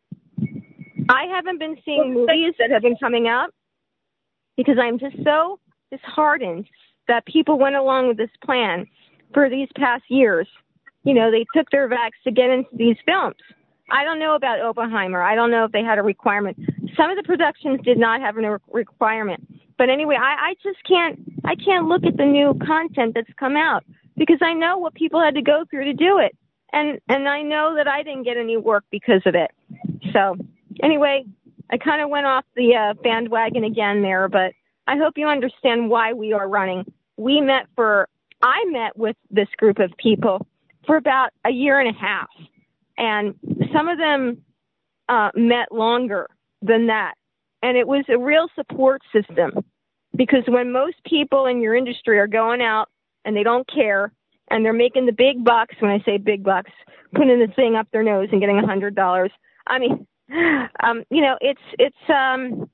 [SPEAKER 8] I haven't been seeing movies that have been coming out because I'm just so disheartened that people went along with this plan for these past years. You know, they took their vax to get into these films. I don't know about Oppenheimer. I don't know if they had a requirement. Some of the productions did not have a requirement. But anyway, I, I just can't, I can't look at the new content that's come out because I know what people had to go through to do it. And, and I know that I didn't get any work because of it. So anyway, I kind of went off the uh, bandwagon again there, but I hope you understand why we are running. We met for, I met with this group of people for about a year and a half. And some of them uh, met longer than that. And it was a real support system because when most people in your industry are going out and they don't care and they're making the big bucks, when I say big bucks, putting the thing up their nose and getting a hundred dollars. I mean, um, you know, it's, it's, um,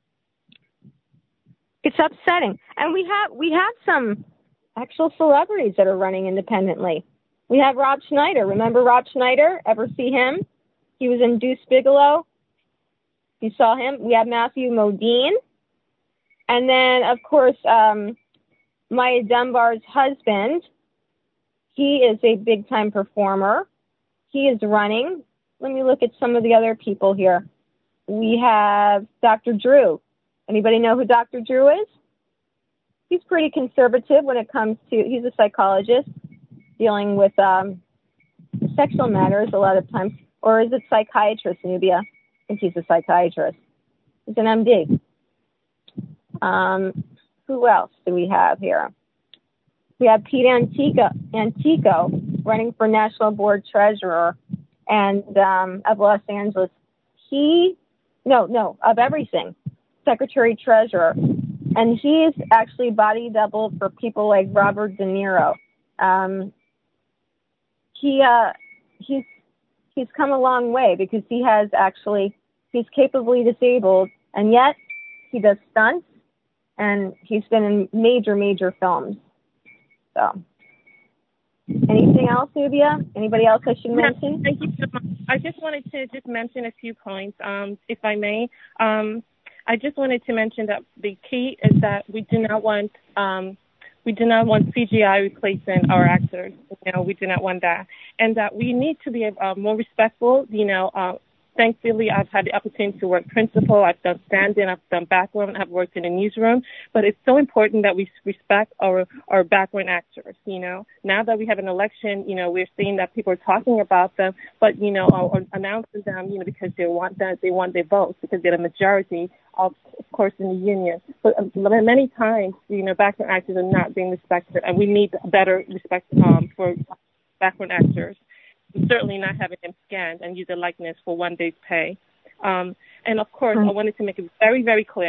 [SPEAKER 8] it's upsetting. And we have, we have some actual celebrities that are running independently. We have Rob Schneider. Remember Rob Schneider? Ever see him? He was in Deuce Bigalow. You saw him. We have Matthew Modine. And then, of course, um, Maya Dunbar's husband. He is a big-time performer. He is running. Let me look at some of the other people here. We have Doctor Drew. Anybody know who Doctor Drew is? He's pretty conservative when it comes to, he's a psychologist dealing with um, sexual matters a lot of times. Or is it psychiatrist, Nubia? I think he's a psychiatrist. He's an M D. Um, who else do we have here? We have Pete Antico, Antico running for National Board Treasurer and um, of Los Angeles. He, no, no, of everything, Secretary Treasurer. And he's actually body double for people like Robert De Niro. Um, he, uh, he's, he's come a long way because he has actually, he's capably disabled and yet he does stunts and he's been in major, major films. So, anything else, Nubia? Anybody else I should mention?
[SPEAKER 9] Thank you so much. I just wanted to just mention a few points, um, if I may. Um, I just wanted to mention that the key is that we do not want um, we do not want C G I replacing our actors. You know, we do not want that, and that we need to be uh, more respectful. You know, uh, thankfully, I've had the opportunity to work principal. I've done stand-in. I've done background. I've worked in a newsroom. But it's so important that we respect our our background actors. You know, now that we have an election, you know, we're seeing that people are talking about them, but you know, or, or announcing them, you know, because they want that they want their votes because they're the majority. Of, of course, in the union. But um, many times, you know, background actors are not being respected, and we need better respect um, for background actors. And certainly not having them scanned and use their likeness for one day's pay. Um, and, of course, I wanted to make it very, very clear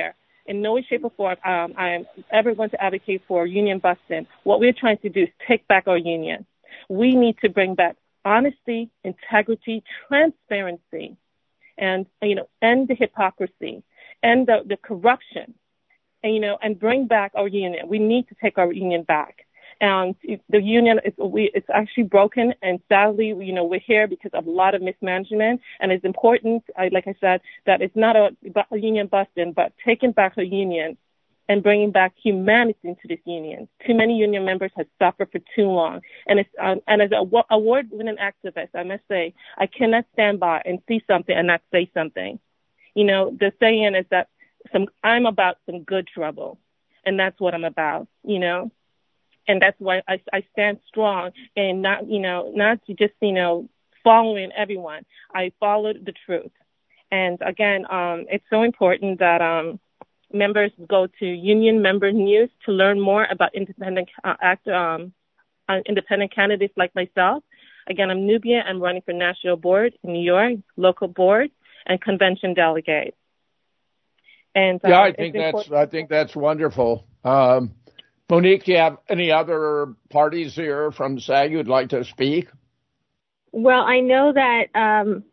[SPEAKER 9] in no way, shape, or form um, I am ever going to advocate for union busting. What we're trying to do is take back our union. We need to bring back honesty, integrity, transparency, and, you know, end the hypocrisy, end the, the corruption, and, you know, and bring back our union. We need to take our union back. And the union is we, it's actually broken, and sadly, you know, we're here because of a lot of mismanagement. And it's important, I, like I said, that it's not a, a union busting, but taking back a union and bringing back humanity into this union. Too many union members have suffered for too long, and it's um, and as an award-winning activist, I must say, I cannot stand by and see something and not say something. You know, the saying is that some I'm about some good trouble, and that's what I'm about. You know. And that's why I, I stand strong and not, you know, not just, you know, following everyone. I followed the truth. And again, um, it's so important that um, members go to Union Member News to learn more about independent uh, act, um, uh, independent candidates like myself. Again, I'm Nubia. I'm running for national board in New York, local board, and convention delegate. And uh,
[SPEAKER 4] yeah, I think that's important. I think that's wonderful. Um, Monique, do you have any other parties here from SAG who'd like to speak?
[SPEAKER 8] Well, I know that um,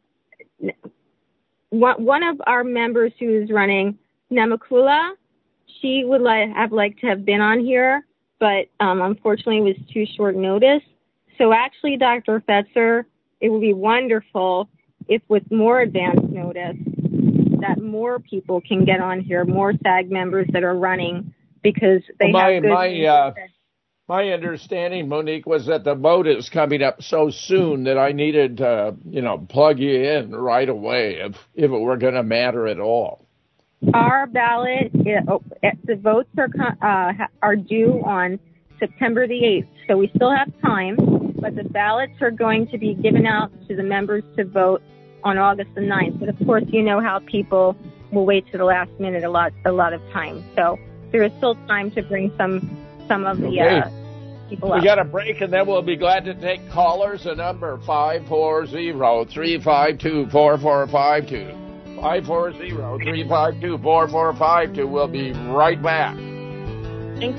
[SPEAKER 8] one of our members who is running, Namakula, she would like, have liked to have been on here, but um, unfortunately it was too short notice. So actually, Doctor Fetzer, it would be wonderful if with more advance notice that more people can get on here, more SAG members that are running, because they
[SPEAKER 4] well, my,
[SPEAKER 8] have good
[SPEAKER 4] my, uh, my understanding, Monique, was that the vote is coming up so soon that I needed to, you know, plug you in right away if, if it were going to matter at all.
[SPEAKER 8] Our ballot, the votes are uh, are due on September the eighth, so we still have time, but the ballots are going to be given out to the members to vote on August the ninth. But of course, you know how people will wait to the last minute a lot, a lot of time. So there is still time to bring some some of the
[SPEAKER 4] okay.
[SPEAKER 8] uh, people up.
[SPEAKER 4] We got a break, and then we'll be glad to take callers. The number five four zero, three five two, four four five two. five four zero, three five two, four four five two. We'll be right back.
[SPEAKER 9] Thanks.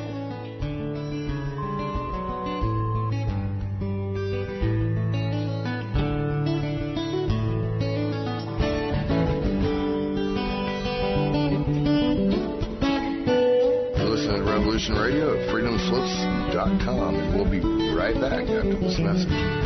[SPEAKER 2] Radio at freedom slips dot com, and we'll be right back after this message.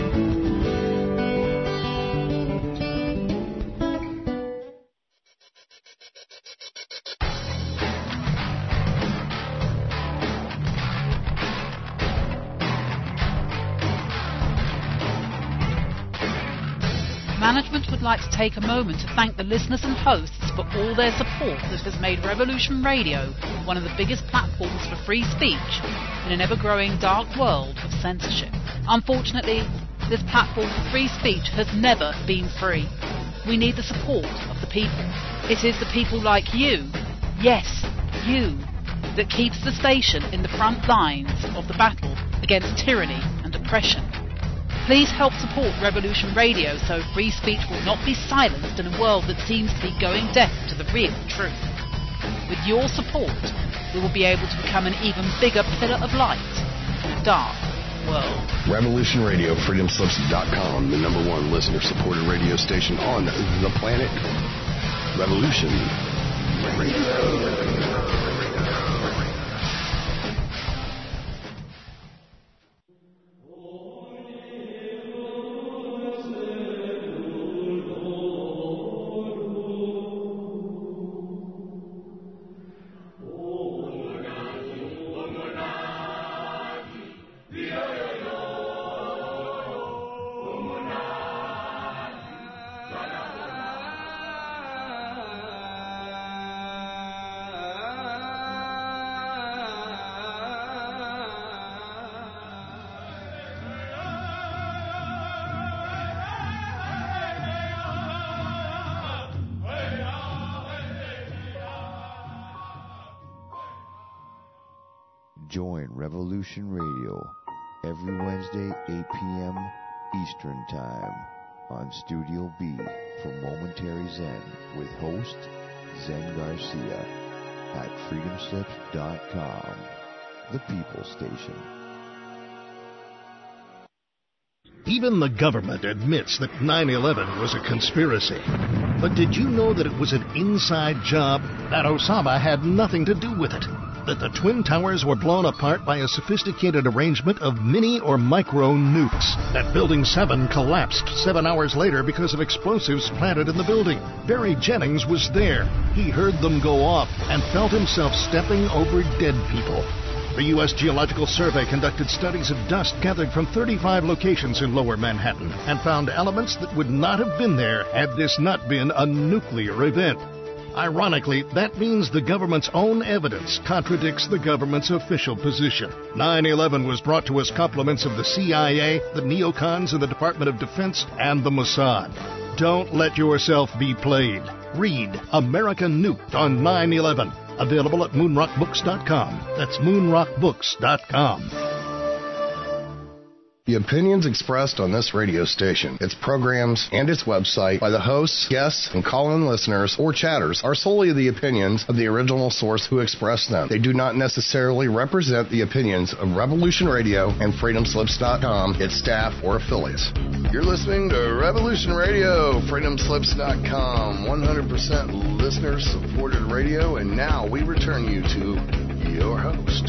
[SPEAKER 5] Management would like to take a moment to thank the listeners and hosts for all their support that has made Revolution Radio one of the biggest platforms for free speech in an ever-growing dark world of censorship. Unfortunately, this platform for free speech has never been free. We need the support of the people. It is the people like you, yes, you, that keeps the station in the front lines of the battle against tyranny and oppression. Please help support Revolution Radio so free speech will not be silenced in a world that seems to be going deaf to the real truth. With your support, we will be able to become an even bigger pillar of light in a dark world.
[SPEAKER 2] Revolution Radio, freedom slips dot com, the number one listener-supported radio station on the planet. Revolution Radio.
[SPEAKER 7] Join Revolution Radio every Wednesday, eight p.m. Eastern Time on Studio B for Momentary Zen with host Zen Garcia. at freedom slips dot com. The People Station.
[SPEAKER 10] Even the government admits that nine eleven was a conspiracy. But did you know that it was an inside job? That Osama had nothing to do with it? That the Twin Towers were blown apart by a sophisticated arrangement of mini or micro nukes? That Building seven collapsed seven hours later because of explosives planted in the building? Barry Jennings was there. He heard them go off and felt himself stepping over dead people. The U S Geological Survey conducted studies of dust gathered from thirty-five locations in Lower Manhattan and found elements that would not have been there had this not been a nuclear event. Ironically, that means the government's own evidence contradicts the government's official position. nine eleven was brought to us compliments of the C I A, the neocons in the Department of Defense, and the Mossad. Don't let yourself be played. Read American Nuked on nine eleven. Available at moon rock books dot com. That's moon rock books dot com.
[SPEAKER 2] The opinions expressed on this radio station, its programs, and its website by the hosts, guests, and call-in listeners or chatters are solely the opinions of the original source who expressed them. They do not necessarily represent the opinions of Revolution Radio and freedom slips dot com, its staff, or affiliates. You're listening to Revolution Radio, freedom slips dot com, one hundred percent listener-supported radio, and now we return you to your host.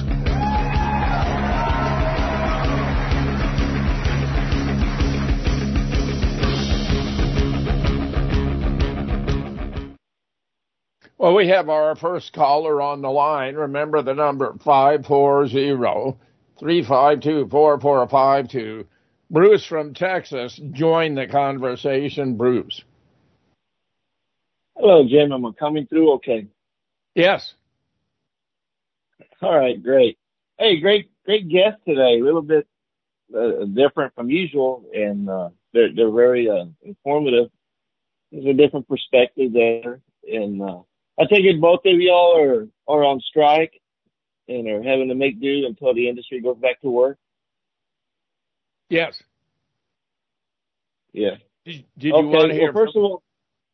[SPEAKER 4] Well, we have our first caller on the line. Remember the number five four zero, three five two, four four five two. Bruce from Texas, join the conversation. Bruce.
[SPEAKER 12] Hello, Jim. Am I coming through okay?
[SPEAKER 4] Yes.
[SPEAKER 12] All right, great. Hey, great, great guest today. A little bit uh, different from usual, and uh, they're, they're very uh, informative. There's a different perspective there, and uh, I take it both of y'all are, are on strike and are having to make do until the industry goes back to work.
[SPEAKER 4] Yes.
[SPEAKER 12] Yeah.
[SPEAKER 4] Did, did
[SPEAKER 12] okay,
[SPEAKER 4] you want to hear?
[SPEAKER 12] Well, first
[SPEAKER 4] from-
[SPEAKER 12] of all,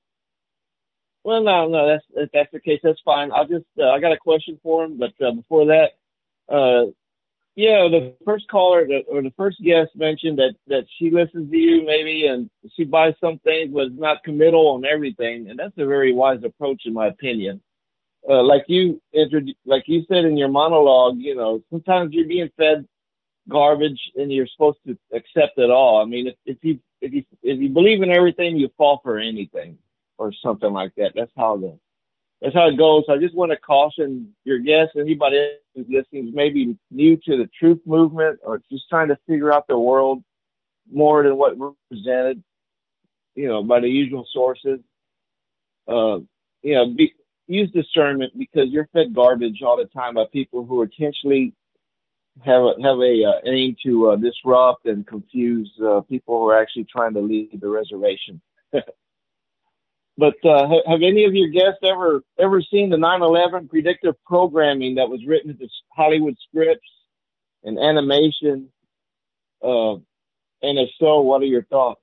[SPEAKER 12] well, no, no, that's if that's the case, that's fine. I'll just uh, I got a question for him, but uh, before that, uh, yeah, the first caller that, or the first guest mentioned that that she listens to you maybe and she buys some things, but is not committal on everything, and that's a very wise approach in my opinion. Uh, like you introduced, like you said in your monologue, you know, sometimes you're being fed garbage and you're supposed to accept it all. I mean, if, if you if you if you believe in everything, you fall for anything or something like that. That's how the that's how it goes. So I just want to caution your guests, anybody else who's listening, who's maybe new to the truth movement or just trying to figure out the world more than what we're presented, you know, by the usual sources. Uh, you know, be, use discernment because you're fed garbage all the time by people who intentionally have a, have a uh, aim to uh, disrupt and confuse uh, people who are actually trying to leave the reservation. But uh, have, have any of your guests ever ever seen the nine eleven predictive programming that was written into Hollywood scripts and animation? Uh, and if so, what are your thoughts?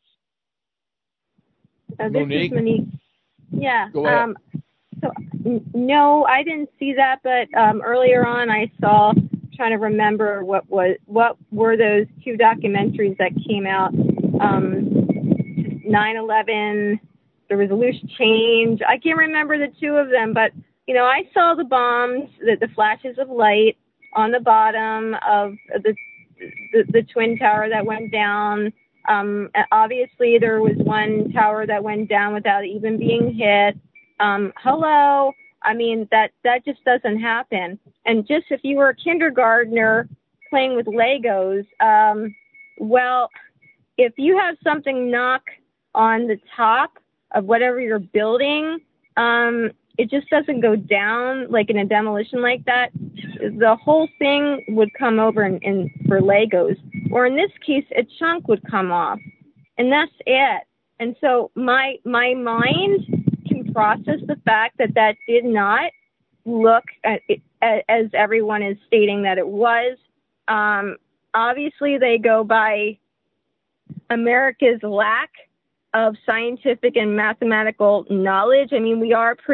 [SPEAKER 8] Uh, this
[SPEAKER 4] Monique?
[SPEAKER 8] is Monique. Yeah.
[SPEAKER 4] Go ahead.
[SPEAKER 8] Um, so n- no, I didn't see that, but um, earlier on I saw. Trying to remember what was what were those two documentaries that came out. Um, nine eleven. There was a loose change. I can't remember the two of them, but, you know, I saw the bombs, the, the flashes of light on the bottom of the, the, the Twin Tower that went down. Um, obviously, there was one tower that went down without even being hit. Um, hello. I mean, that, that just doesn't happen. And just if you were a kindergartner playing with Legos, um, well, if you have something knock on the top of whatever you're building, um, it just doesn't go down like in a demolition like that. The whole thing would come over in, in for Legos, or in this case, a chunk would come off, and that's it. And so my my mind can process the fact that that did not look at it, as everyone is stating that it was. Um, obviously, they go by America's lack of scientific and mathematical knowledge. I mean, we are pretty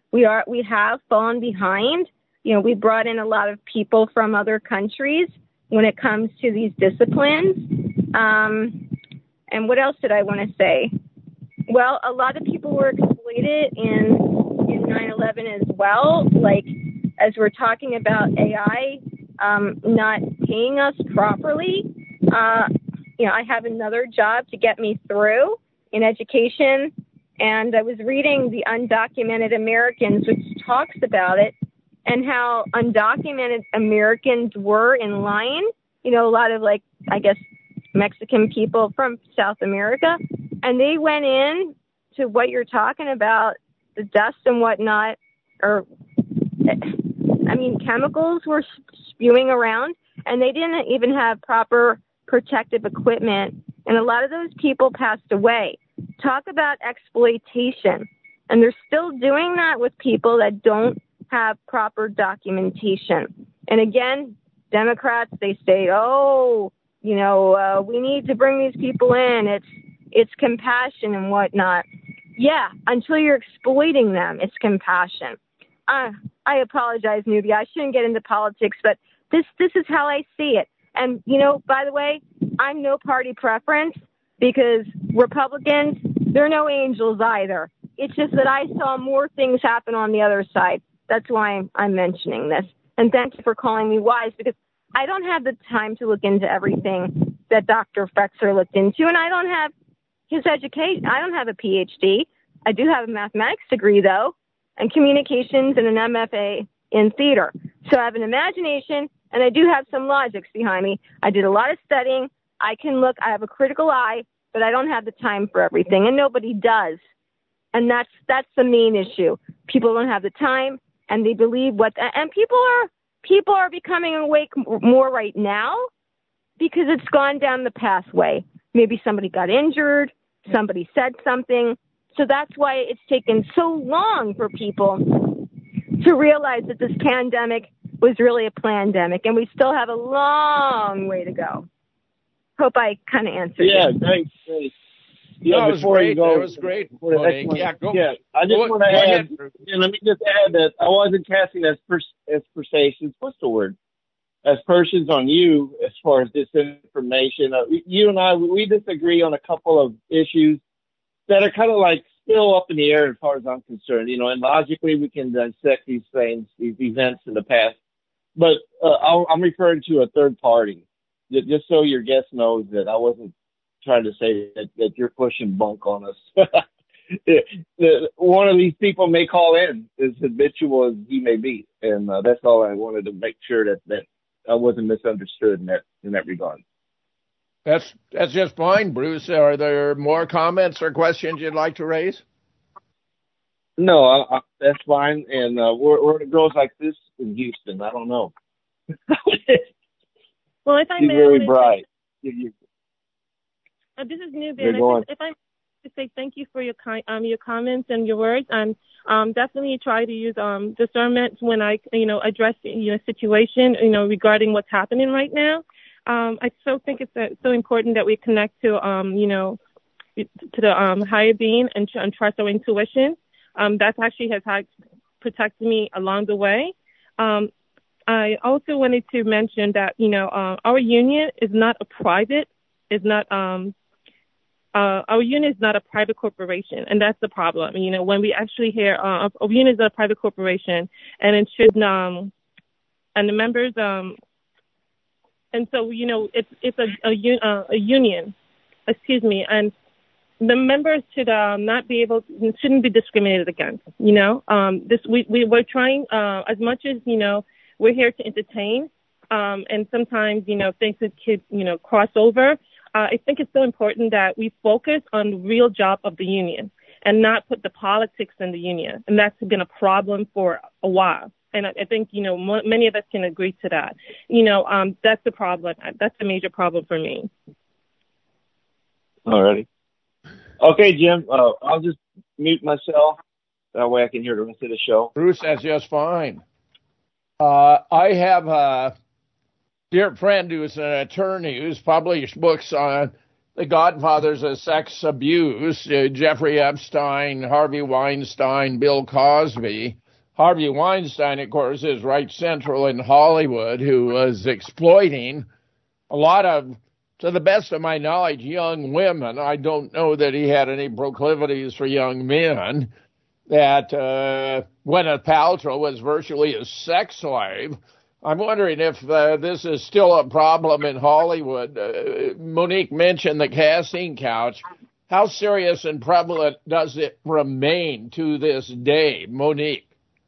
[SPEAKER 8] we are we have fallen behind. You know, we brought in a lot of people from other countries when it comes to these disciplines. Um, and what else did I want to say? Well, a lot of people were exploited in in nine eleven as well. Like, as we're talking about A I um, not paying us properly, uh, you know, I have another job to get me through in education. And I was reading The Undocumented Americans, which talks about it, and how undocumented Americans were in line. You know, a lot of, like, I guess, Mexican people from South America. And they went in to what you're talking about, the dust and whatnot, or, I mean, chemicals were spewing around, and they didn't even have proper protective equipment. And a lot of those people passed away. Talk about exploitation. And they're still doing that with people that don't have proper documentation. And again, Democrats, they say, oh, you know, uh, we need to bring these people in. It's it's compassion and whatnot. Yeah, until you're exploiting them, it's compassion. Uh, I apologize, newbie. I shouldn't get into politics, but this this is how I see it. And, you know, by the way, I'm no party preference, because Republicans, they're no angels either. It's just that I saw more things happen on the other side. That's why I'm, I'm mentioning this. And thank you for calling me wise, because I don't have the time to look into everything that Doctor Fexer looked into, and I don't have his education. I don't have a P H D. I do have a mathematics degree, though, and communications and an M F A in theater. So I have an imagination, and I do have some logics behind me. I did a lot of studying. I can look. I have a critical eye, but I don't have the time for everything, and nobody does. And that's that's the main issue. People don't have the time, and they believe what. And people are people are becoming awake more right now because it's gone down the pathway. Maybe somebody got injured, somebody said something. So that's why it's taken so long for people to realize that this pandemic was really a plandemic, and we still have a long way to go. Hope I kind of answered.
[SPEAKER 12] Yeah,
[SPEAKER 8] you.
[SPEAKER 12] thanks. thanks. Yeah,
[SPEAKER 4] that was great.
[SPEAKER 12] Go,
[SPEAKER 4] that was great. Yeah, go.
[SPEAKER 12] Yeah, I just
[SPEAKER 4] go,
[SPEAKER 12] want to add.
[SPEAKER 4] ahead.
[SPEAKER 12] Yeah, let me just add that I wasn't casting aspersions. What's the word? Aspersions on you as far as disinformation. Uh, you and I, we disagree on a couple of issues that are kind of like still up in the air as far as I'm concerned. You know, and logically we can dissect these things, these events in the past. But uh, I'll, I'm referring to a third party. Just so your guest knows that I wasn't trying to say that, that you're pushing bunk on us. One of these people may call in, as habitual as he may be, and uh, that's all I wanted to make sure that, that I wasn't misunderstood in that in that regard.
[SPEAKER 4] That's that's just fine, Bruce. Are there more comments or questions you'd like to raise?
[SPEAKER 12] No, I, I, that's fine. And uh, where, where it goes like this in Houston, I don't know.
[SPEAKER 9] Well, if I
[SPEAKER 12] He's
[SPEAKER 9] may,
[SPEAKER 12] very
[SPEAKER 9] I
[SPEAKER 12] bright.
[SPEAKER 9] say, uh, this is Nubia,
[SPEAKER 12] You're
[SPEAKER 9] and
[SPEAKER 12] going.
[SPEAKER 9] if I to say thank you for your ki- um your comments and your words, and um definitely try to use um discernment when I you know address you know situation you know regarding what's happening right now. Um, I so think it's uh, so important that we connect to um you know to the um higher being and, and trust our intuition. Um, that actually has had protected me along the way. Um. I also wanted to mention that, you know, uh, our union is not a private, is not, um, uh, our union is not a private corporation, and that's the problem. You know, when we actually hear, uh, our union is a private corporation, and it should, um, and the members, um, and so, you know, it's, it's a, a, uh, a union, excuse me, and the members should, um, not be able, to, shouldn't be discriminated against, you know, um, this, we, we, we're trying, uh, as much as, you know, we're here to entertain, um, and sometimes, you know, things that could, you know, cross over. Uh, I think it's so important that we focus on the real job of the union and not put the politics in the union. And that's been a problem for a while. And I, I think, you know, m- many of us can agree to that. You know, um, that's the problem. That's a major problem for me.
[SPEAKER 12] All righty. Okay, Jim, uh, I'll just mute myself. That way I can hear the rest of the show.
[SPEAKER 4] Bruce, that's just fine. Uh, I have a dear friend who's an attorney who's published books on the godfathers of sex abuse, uh, Jeffrey Epstein, Harvey Weinstein, Bill Cosby. Harvey Weinstein, of course, is right central in Hollywood, who was exploiting a lot of, to the best of my knowledge, young women. I don't know that he had any proclivities for young men, that uh, Gwyneth Paltrow was virtually a sex slave. I'm wondering if uh, this is still a problem in Hollywood. Uh, Monique mentioned the casting couch. How serious and prevalent does it remain to this day, Monique?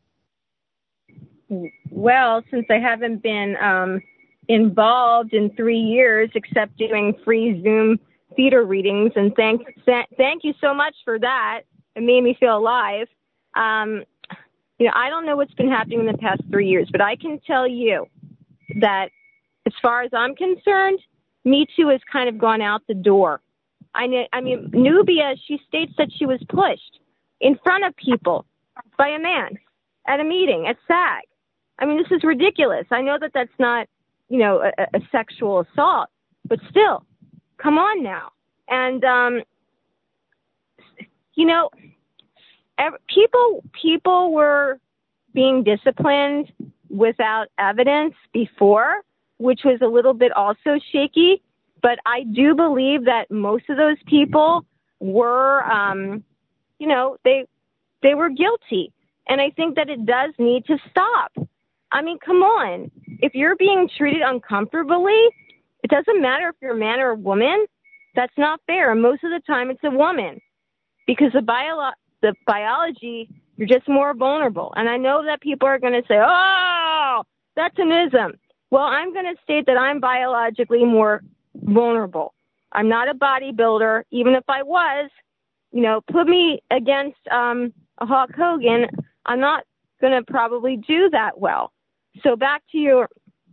[SPEAKER 8] Well, since I haven't been um, involved in three years, except doing free Zoom theater readings, and thank thank you so much for that. It made me feel alive. Um, you know, I don't know what's been happening in the past three years, but I can tell you that as far as I'm concerned, Me Too has kind of gone out the door. I, know, I mean, Nubia, she states that she was pushed in front of people by a man at a meeting at SAG. I mean, this is ridiculous. I know that that's not, you know, a, a sexual assault, but still, come on now. And, um, you know, People people were being disciplined without evidence before, which was a little bit also shaky. But I do believe that most of those people were, um, you know, they they were guilty. And I think that it does need to stop. I mean, come on. If you're being treated uncomfortably, it doesn't matter if you're a man or a woman. That's not fair. And most of the time it's a woman, because the bio the biology, you're just more vulnerable. And I know that people are going to say, oh, that's an ism. Well, I'm going to state that I'm biologically more vulnerable. I'm not a bodybuilder. Even if I was, you know, put me against um, a Hulk Hogan, I'm not going to probably do that well. So back to your,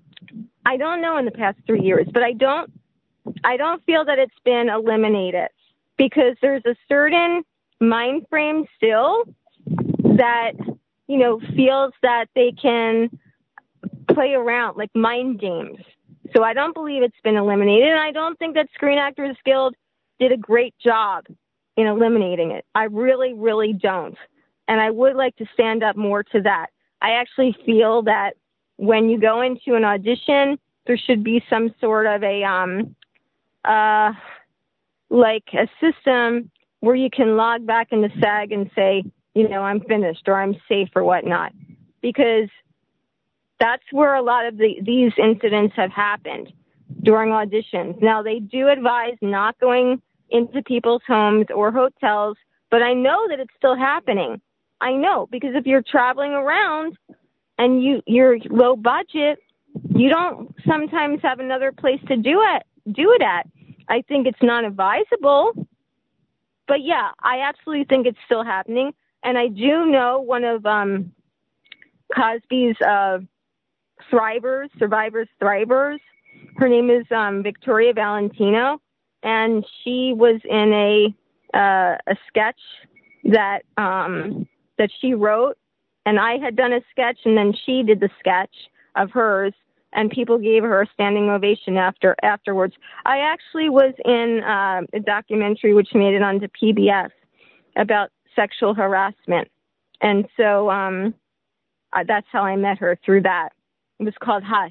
[SPEAKER 8] I don't know in the past three years, but I don't, I don't feel that it's been eliminated, because there's a certain mind frame still that, you know, feels that they can play around, like mind games. So I don't believe it's been eliminated, and I don't think that Screen Actors Guild did a great job in eliminating it. I really, really don't. And I would like to stand up more to that. I actually feel that when you go into an audition, there should be some sort of a, um, uh, like a system where you can log back into SAG and say, you know, I'm finished or I'm safe or whatnot, because that's where a lot of the, these incidents have happened during auditions. Now, they do advise not going into people's homes or hotels, but I know that it's still happening. I know, because if you're traveling around and you, you're low budget, you don't sometimes have another place to do it, do it at. I think it's not advisable. But yeah, I absolutely think it's still happening. And I do know one of um, Cosby's uh, thrivers, survivors thrivers. Her name is um, Victoria Valentino, and she was in a uh, a sketch that um, that she wrote, and I had done a sketch, and then she did the sketch of hers, and people gave her a standing ovation after afterwards. I actually was in uh, a documentary which made it onto P B S about sexual harassment. And so um, uh, that's how I met her, through that. It was called Hush.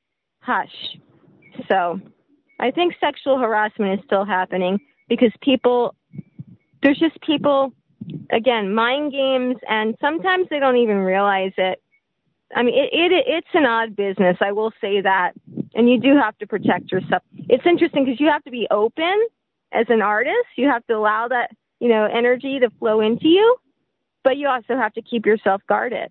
[SPEAKER 8] Hush. So I think sexual harassment is still happening, because people, there's just people, again, mind games, and sometimes they don't even realize it. I mean, it, it it's an odd business, I will say that. And you do have to protect yourself. It's interesting because you have to be open as an artist. You have to allow that, you know, energy to flow into you, but you also have to keep yourself guarded.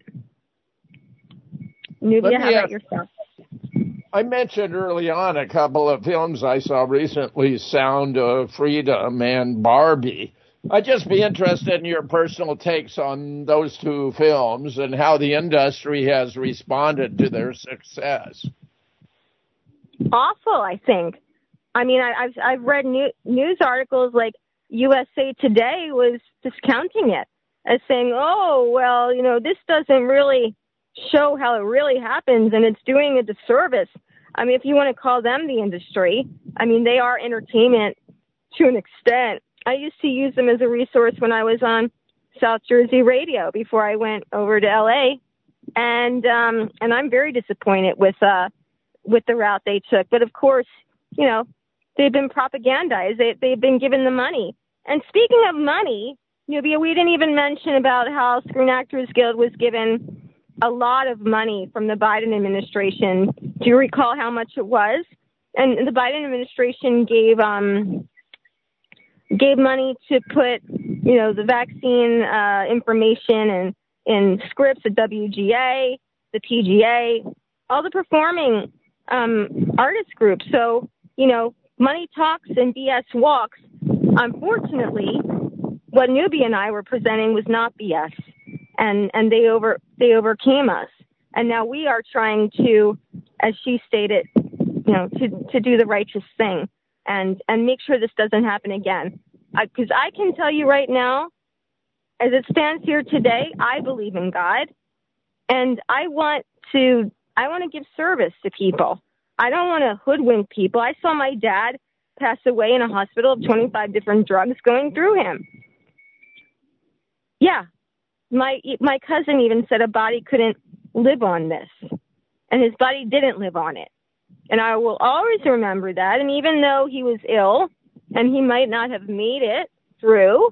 [SPEAKER 8] Nubia, how about yourself?
[SPEAKER 4] I mentioned early on a couple of films I saw recently, Sound of Freedom and Barbie. I'd just be interested in your personal takes on those two films and how the industry has responded to their success.
[SPEAKER 8] Awful, I think. I mean, I, I've I've read new, news articles like U S A Today was discounting it as saying, oh, well, you know, this doesn't really show how it really happens, and it's doing a disservice. I mean, if you want to call them the industry, I mean, they are entertainment to an extent. I used to use them as a resource when I was on South Jersey radio before I went over to L A, and um, and I'm very disappointed with uh with the route they took. But of course, you know, they've been propagandized. They they've been given the money. And speaking of money, Nubia, we didn't even mention about how Screen Actors Guild was given a lot of money from the Biden administration. Do you recall how much it was? And the Biden administration gave um gave money to put, you know, the vaccine uh, information and in scripts at W G A, the P G A, all the performing um, artist groups. So, you know, money talks and B S walks. Unfortunately, what Nubia and I were presenting was not B S, and and they over they overcame us. And now we are trying to, as she stated, you know, to to do the righteous thing and and make sure this doesn't happen again. Because I, I can tell you right now, as it stands here today, I believe in God, and I want to I want to give service to people. I don't want to hoodwink people. I saw my dad pass away in a hospital of twenty-five different drugs going through him. Yeah, my my cousin even said a body couldn't live on this, and his body didn't live on it. And I will always remember that. And even though he was ill and he might not have made it through,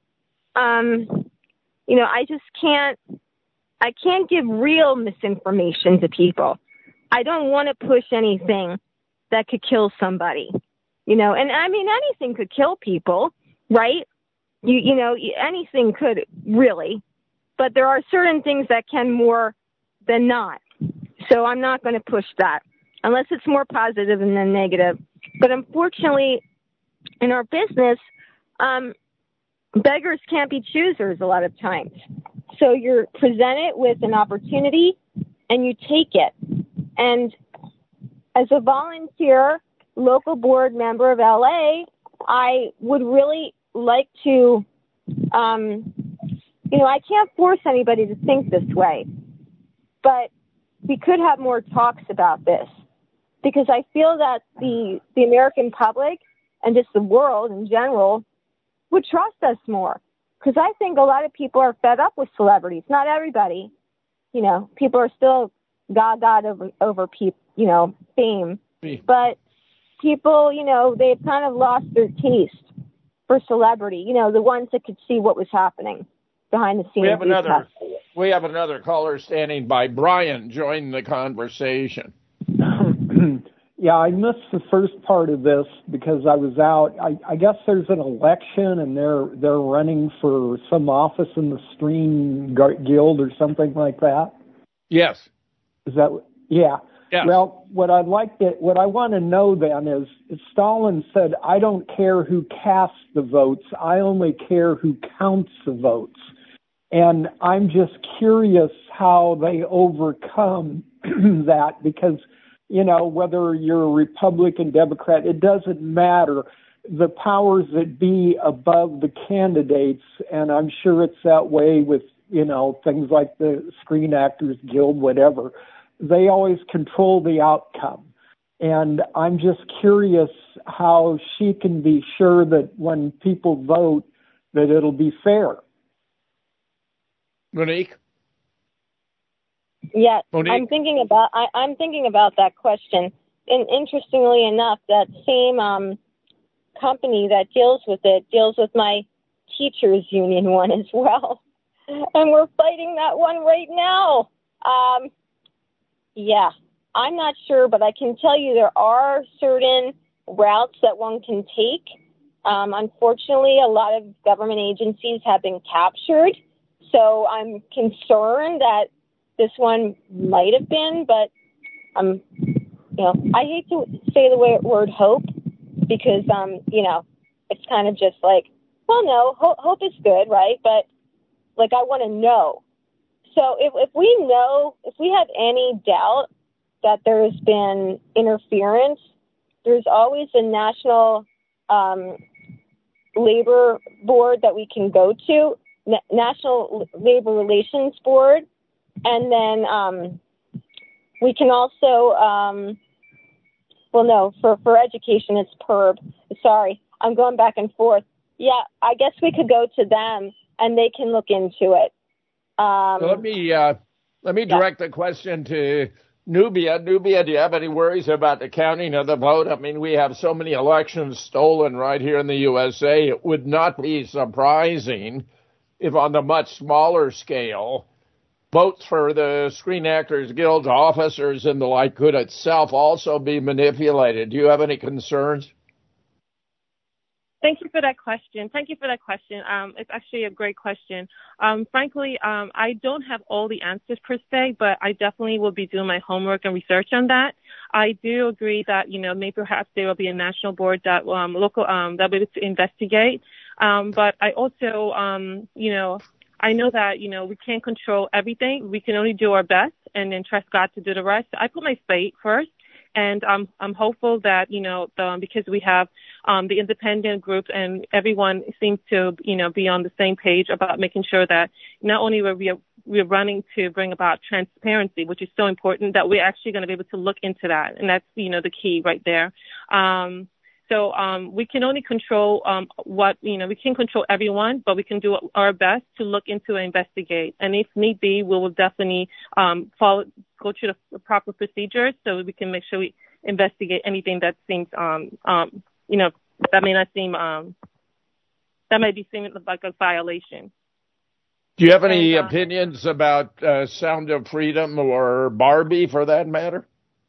[SPEAKER 8] um, you know, I just can't, I can't give real misinformation to people. I don't want to push anything that could kill somebody, you know, and I mean, anything could kill people, right? You, you know, anything could really, but there are certain things that can more than not. So I'm not going to push that unless it's more positive than negative. But unfortunately, in our business, um, beggars can't be choosers a lot of times. So you're presented with an opportunity and you take it. And as a volunteer local board member of L A, I would really like to, um, you know, I can't force anybody to think this way, but we could have more talks about this, because I feel that the the American public and just the world in general would trust us more. Because I think a lot of people are fed up with celebrities. Not everybody, you know, people are still gaga over over pe- you know, fame, but people, you know, they've kind of lost their taste for celebrity. You know, the ones that could see what was happening behind the scenes.
[SPEAKER 4] We have another. We have another caller standing by. Brian, join the conversation.
[SPEAKER 13] Yeah, I missed the first part of this because I was out. I, I guess there's an election and they're they're running for some office in the Screen Guild or something like that.
[SPEAKER 4] Yes.
[SPEAKER 13] Is that? Yeah.
[SPEAKER 4] Yes.
[SPEAKER 13] Well, what I'd like to, what I want to know then is, is Stalin said, "I don't care who casts the votes. I only care who counts the votes." And I'm just curious how they overcome that, because, you know, whether you're a Republican, Democrat, it doesn't matter. The powers that be above the candidates, and I'm sure it's that way with, you know, things like the Screen Actors Guild, whatever, they always control the outcome. And I'm just curious how she can be sure that when people vote, that it'll be fair.
[SPEAKER 4] Monique?
[SPEAKER 8] Yeah,
[SPEAKER 4] Monique?
[SPEAKER 8] I'm thinking about I, I'm thinking about that question. And interestingly enough, that same um, company that deals with it deals with my teachers union one as well, and we're fighting that one right now. Um, yeah, I'm not sure, but I can tell you there are certain routes that one can take. Um, unfortunately, a lot of government agencies have been captured, so I'm concerned that this one might have been, but um, you know, I hate to say the word hope, because um, you know, it's kind of just like, well, no, ho- hope is good, right? But like, I want to know. So if if we know, if we have any doubt that there's been interference, there's always a national um, labor board that we can go to, Na- National Labor Relations Board. And then um, we can also, um, well, no, for, for education, it's P E R B. Sorry. I'm going back and forth. Yeah, I guess we could go to them and they can look into it. Um,
[SPEAKER 4] so let me uh, let me direct yeah. the question to Nubia. Nubia, do you have any worries about the counting of the vote? I mean, we have so many elections stolen right here in the U S A. It would not be surprising if on the much smaller scale, votes for the Screen Actors Guild officers and the like could itself also be manipulated. Do you have any concerns?
[SPEAKER 9] Thank you for that question. Thank you for that question. Um, it's actually a great question. Um, frankly, um, I don't have all the answers per se, but I definitely will be doing my homework and research on that. I do agree that, you know, maybe perhaps there will be a national board that um, local um, that will be able to investigate. Um, but I also, um, you know, I know that, you know, we can't control everything. We can only do our best and then trust God to do the rest. I put my faith first. And um, I'm hopeful that, you know, the, because we have um, the independent group and everyone seems to, you know, be on the same page about making sure that not only are we we're running to bring about transparency, which is so important, that we're actually going to be able to look into that. And that's, you know, the key right there. Um, so um, we can only control um, what, you know, we can't control everyone, but we can do our best to look into and investigate. And if need be, we will definitely um, follow, go through the proper procedures so we can make sure we investigate anything that seems, um, um, you know, that may not seem, um, that might be seeming like a violation.
[SPEAKER 4] Do you have any
[SPEAKER 9] and, uh,
[SPEAKER 4] opinions about uh, Sound of Freedom or Barbie for that matter?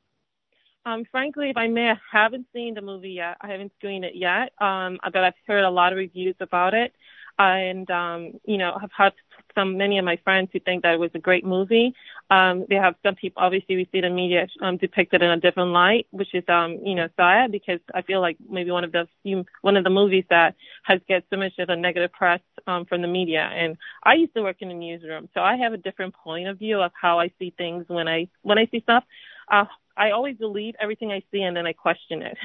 [SPEAKER 9] Um, frankly, if I may, I haven't seen the movie yet. I haven't screened it yet, um, but I've heard a lot of reviews about it. And, um, you know, I've had some, many of my friends who think that it was a great movie. Um, they have some people, obviously we see the media um, depicted in a different light, which is, um, you know, sad, because I feel like maybe one of the few, one of the movies that has get so much of a negative press um, from the media. And I used to work in the newsroom, so I have a different point of view of how I see things when I, when I see stuff. Uh, I always believe everything I see and then I question it.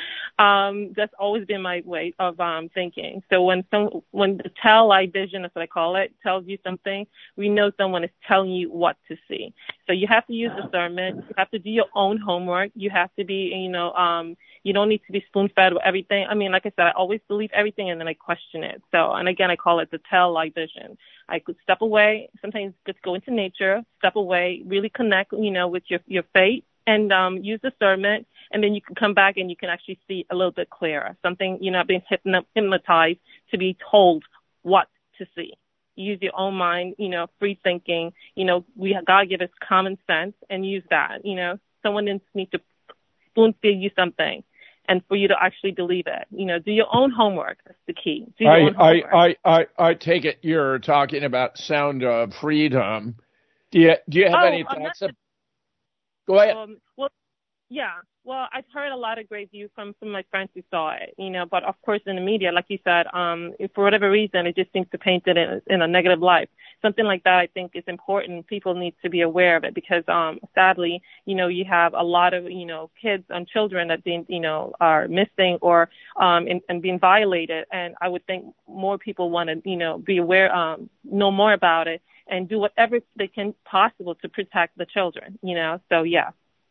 [SPEAKER 9] um, that's always been my way of um, thinking. So when some, when the tell eye vision, that's what I call it, tells you something, we know someone is telling you what to see. So you have to use discernment. You have to do your own homework. You have to be, you know, um, you don't need to be spoon-fed with everything. I mean, like I said, I always believe everything and then I question it. So, and again, I call it the tell eye vision. I could step away, sometimes just go into nature, step away, really connect, you know, with your, your faith. And um, use discernment, and then you can come back and you can actually see a little bit clearer. Something, you're not being hypnotized to be told what to see. Use your own mind, you know, free thinking. You know, we God give us common sense and use that. You know, someone needs to spoon feed you something, and for you to actually believe it. You know, do your own homework. That's the key. Do your
[SPEAKER 4] I,
[SPEAKER 9] own homework.
[SPEAKER 4] I, I, I, I take it you're talking about Sound of Freedom. Do you do you have
[SPEAKER 9] oh,
[SPEAKER 4] any thoughts? Of, go ahead.
[SPEAKER 9] Um, well, yeah. Well, I've heard a lot of great views from some of my friends who saw it, you know, but of course in the media, like you said, um, for whatever reason, it just seems to paint it in, in a negative light. Something like that, I think, is important. People need to be aware of it because, um, sadly, you know, you have a lot of, you know, kids and children that being, you know, are missing or, um, and, and being violated. And I would think more people want to, you know, be aware, um, know more about it and do whatever they can possible to protect the children, you know, so yeah.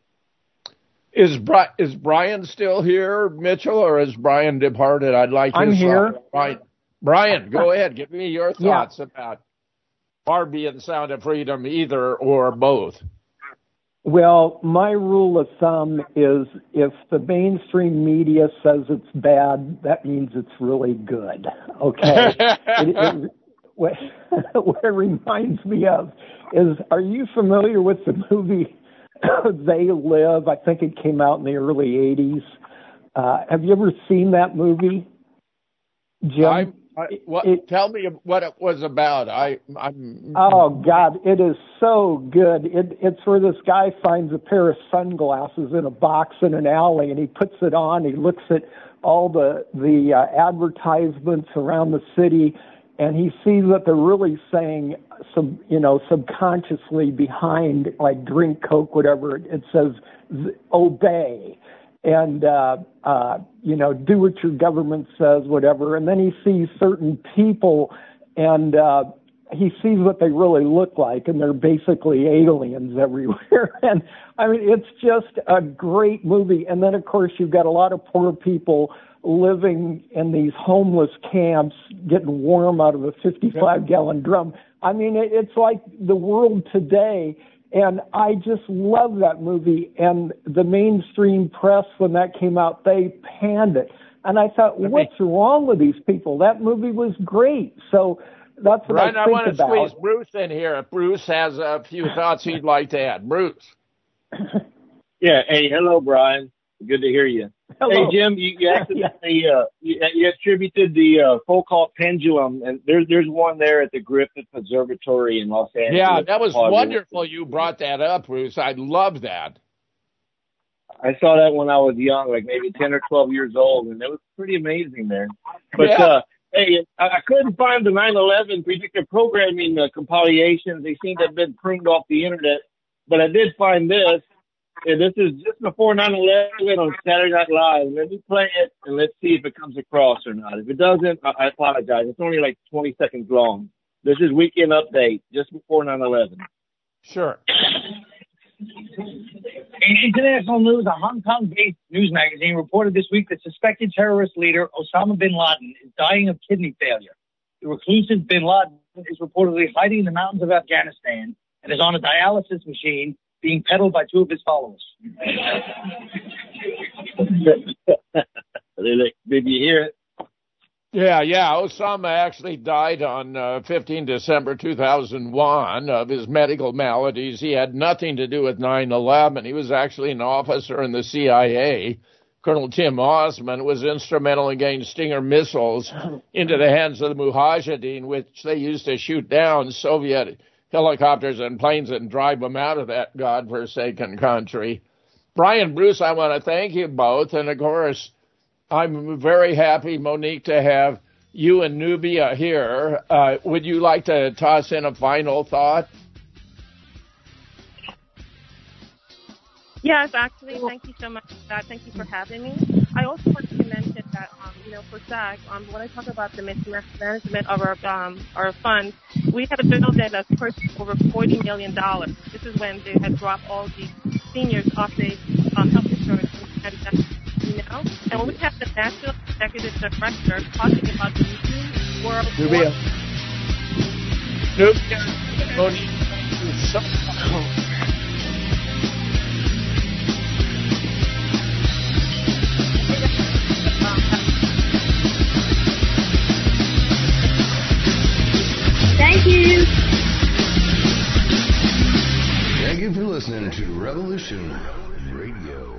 [SPEAKER 4] Is Bri- is Brian still here, Mitchell, or has Brian departed? I'd like his
[SPEAKER 13] I'm here.
[SPEAKER 4] thoughts. Brian, Brian, go ahead. Give me your thoughts
[SPEAKER 13] yeah.
[SPEAKER 4] about Barbie and Sound of Freedom, either or both.
[SPEAKER 13] Well, my rule of thumb is if the mainstream media says it's bad, that means it's really good. Okay. it, it, what, what it reminds me of is, are you familiar with the movie They Live? I think it came out in the early eighties. Uh, have you ever seen that movie, Jim?
[SPEAKER 4] I, I, what,
[SPEAKER 13] it,
[SPEAKER 4] tell me what it was about. I, I'm.
[SPEAKER 13] Oh God, it is so good. It, it's where this guy finds a pair of sunglasses in a box in an alley, and he puts it on. He looks at all the the uh, advertisements around the city, and he sees that they're really saying, sub, you know, subconsciously behind, like drink Coke, whatever, it says obey. And, uh, uh, you know, do what your government says, whatever. And then he sees certain people, and uh, he sees what they really look like, and they're basically aliens everywhere. And I mean, it's just a great movie. And then, of course, you've got a lot of poor people living in these homeless camps, getting warm out of a fifty-five gallon drum. I mean, it, it's like the world today. And I just love that movie. And the mainstream press, when that came out, they panned it. And I thought, what's wrong with these people? That movie was great. So that's what
[SPEAKER 4] Brian,
[SPEAKER 13] I think
[SPEAKER 4] I want to
[SPEAKER 13] about.
[SPEAKER 4] squeeze Bruce in here. If Bruce has a few thoughts he'd like to add. Bruce.
[SPEAKER 12] Yeah. Hey, hello, Brian. Good to hear you.
[SPEAKER 13] Hello.
[SPEAKER 12] Hey, Jim, you, you accidentally uh, you, you attributed the uh, Foucault pendulum, and there's there's one there at the Griffith Observatory in Los Angeles.
[SPEAKER 4] Yeah, that was wonderful. You brought that up, Bruce. I love that.
[SPEAKER 12] I saw that when I was young, like maybe ten or twelve years old, and it was pretty amazing there. But
[SPEAKER 4] Yeah.
[SPEAKER 12] uh, hey, I, I couldn't find the nine eleven predictive programming uh, compilations. They seem to have been pruned off the internet. But I did find this. And this is just before nine eleven on Saturday Night Live. Let me play it, and let's see if it comes across or not. If it doesn't, I, I apologize. It's only like twenty seconds long. This is Weekend Update, just before nine eleven.
[SPEAKER 4] Sure.
[SPEAKER 14] In international news, a Hong Kong-based news magazine reported this week that suspected terrorist leader Osama bin Laden is dying of kidney failure. The reclusive bin Laden is reportedly hiding in the mountains of Afghanistan and is on a dialysis machine being peddled by two of his followers.
[SPEAKER 12] Did you hear it?
[SPEAKER 4] Yeah, yeah. Osama actually died on uh, fifteenth December two thousand one of his medical maladies. He had nothing to do with nine eleven. He was actually an officer in the C I A. Colonel Tim Osman was instrumental in getting Stinger missiles into the hands of the Mujahideen, which they used to shoot down Soviet helicopters and planes and drive them out of that godforsaken country. Brian, Bruce, I want to thank you both. And, of course, I'm very happy, Monique, to have you and Nubia here. Uh, would you like to toss in a final thought?
[SPEAKER 9] Yes, actually, thank you so much for that. Thank you for having me. I also wanted to mention that, um, you know, for S A C, um, when I talk about the mismanagement of our um, our funds, we had a bill that has purchased over forty million dollars. This is when they had dropped all the seniors off the um, health insurance, and, you know. And when we have the National Executive Director talking about the new world
[SPEAKER 4] Nubia. Nubia. Monique. So-
[SPEAKER 11] Thank you.
[SPEAKER 2] Thank you for listening to Revolution Radio.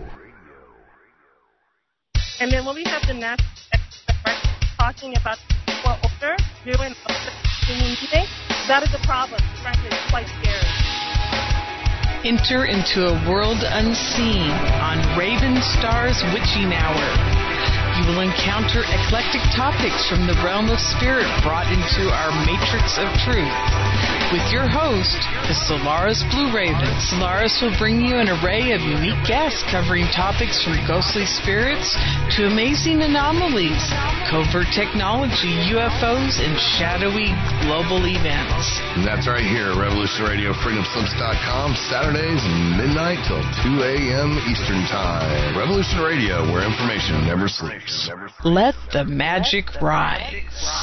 [SPEAKER 9] And then when we have the national Executive talking about the poor older during the meeting, that is a problem. Frankly, it's quite scary.
[SPEAKER 15] Enter into a world unseen on Raven Star's Witching Hour. You will encounter eclectic topics from the realm of spirit brought into our matrix of truth. With your host, the Solaris Blue Raven. Solaris will bring you an array of unique guests covering topics from ghostly spirits to amazing anomalies, covert technology, U F Os, and shadowy global events.
[SPEAKER 2] And that's right here at Revolution Radio, freedom slips dot com, Saturdays midnight till two a.m. Eastern Time. Revolution Radio, where information never sleeps.
[SPEAKER 15] Let the magic rise.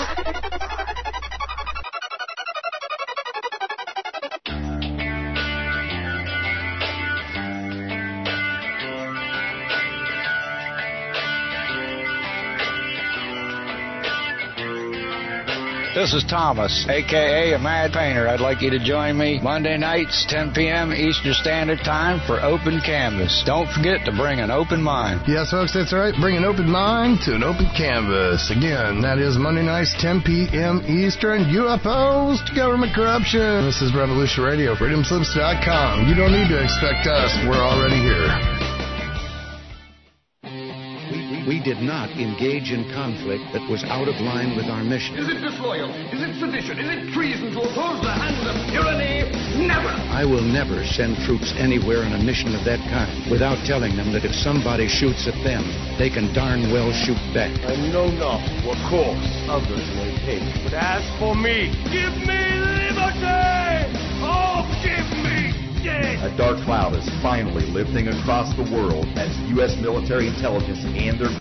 [SPEAKER 16] This is Thomas, a k a. a Mad Painter. I'd like you to join me Monday nights, ten p.m. Eastern Standard Time for Open Canvas. Don't forget to bring an open mind.
[SPEAKER 2] Yes, folks, that's right. Bring an open mind to an open canvas. Again, that is Monday nights, ten p.m. Eastern. U F Os to government corruption. This is Revolution Radio, freedom slips dot com. You don't need to expect us. We're already here.
[SPEAKER 17] We did not engage in conflict that was out of line with our mission.
[SPEAKER 18] Is it disloyal? Is it sedition? Is it treason to oppose the hand of tyranny? Never!
[SPEAKER 17] I will never send troops anywhere on a mission of that kind without telling them that if somebody shoots at them, they can darn well shoot back.
[SPEAKER 18] I know not what course others may take, but as for me, give me liberty! Oh, give me death!
[SPEAKER 19] A dark cloud is finally lifting across the world as U S military intelligence and their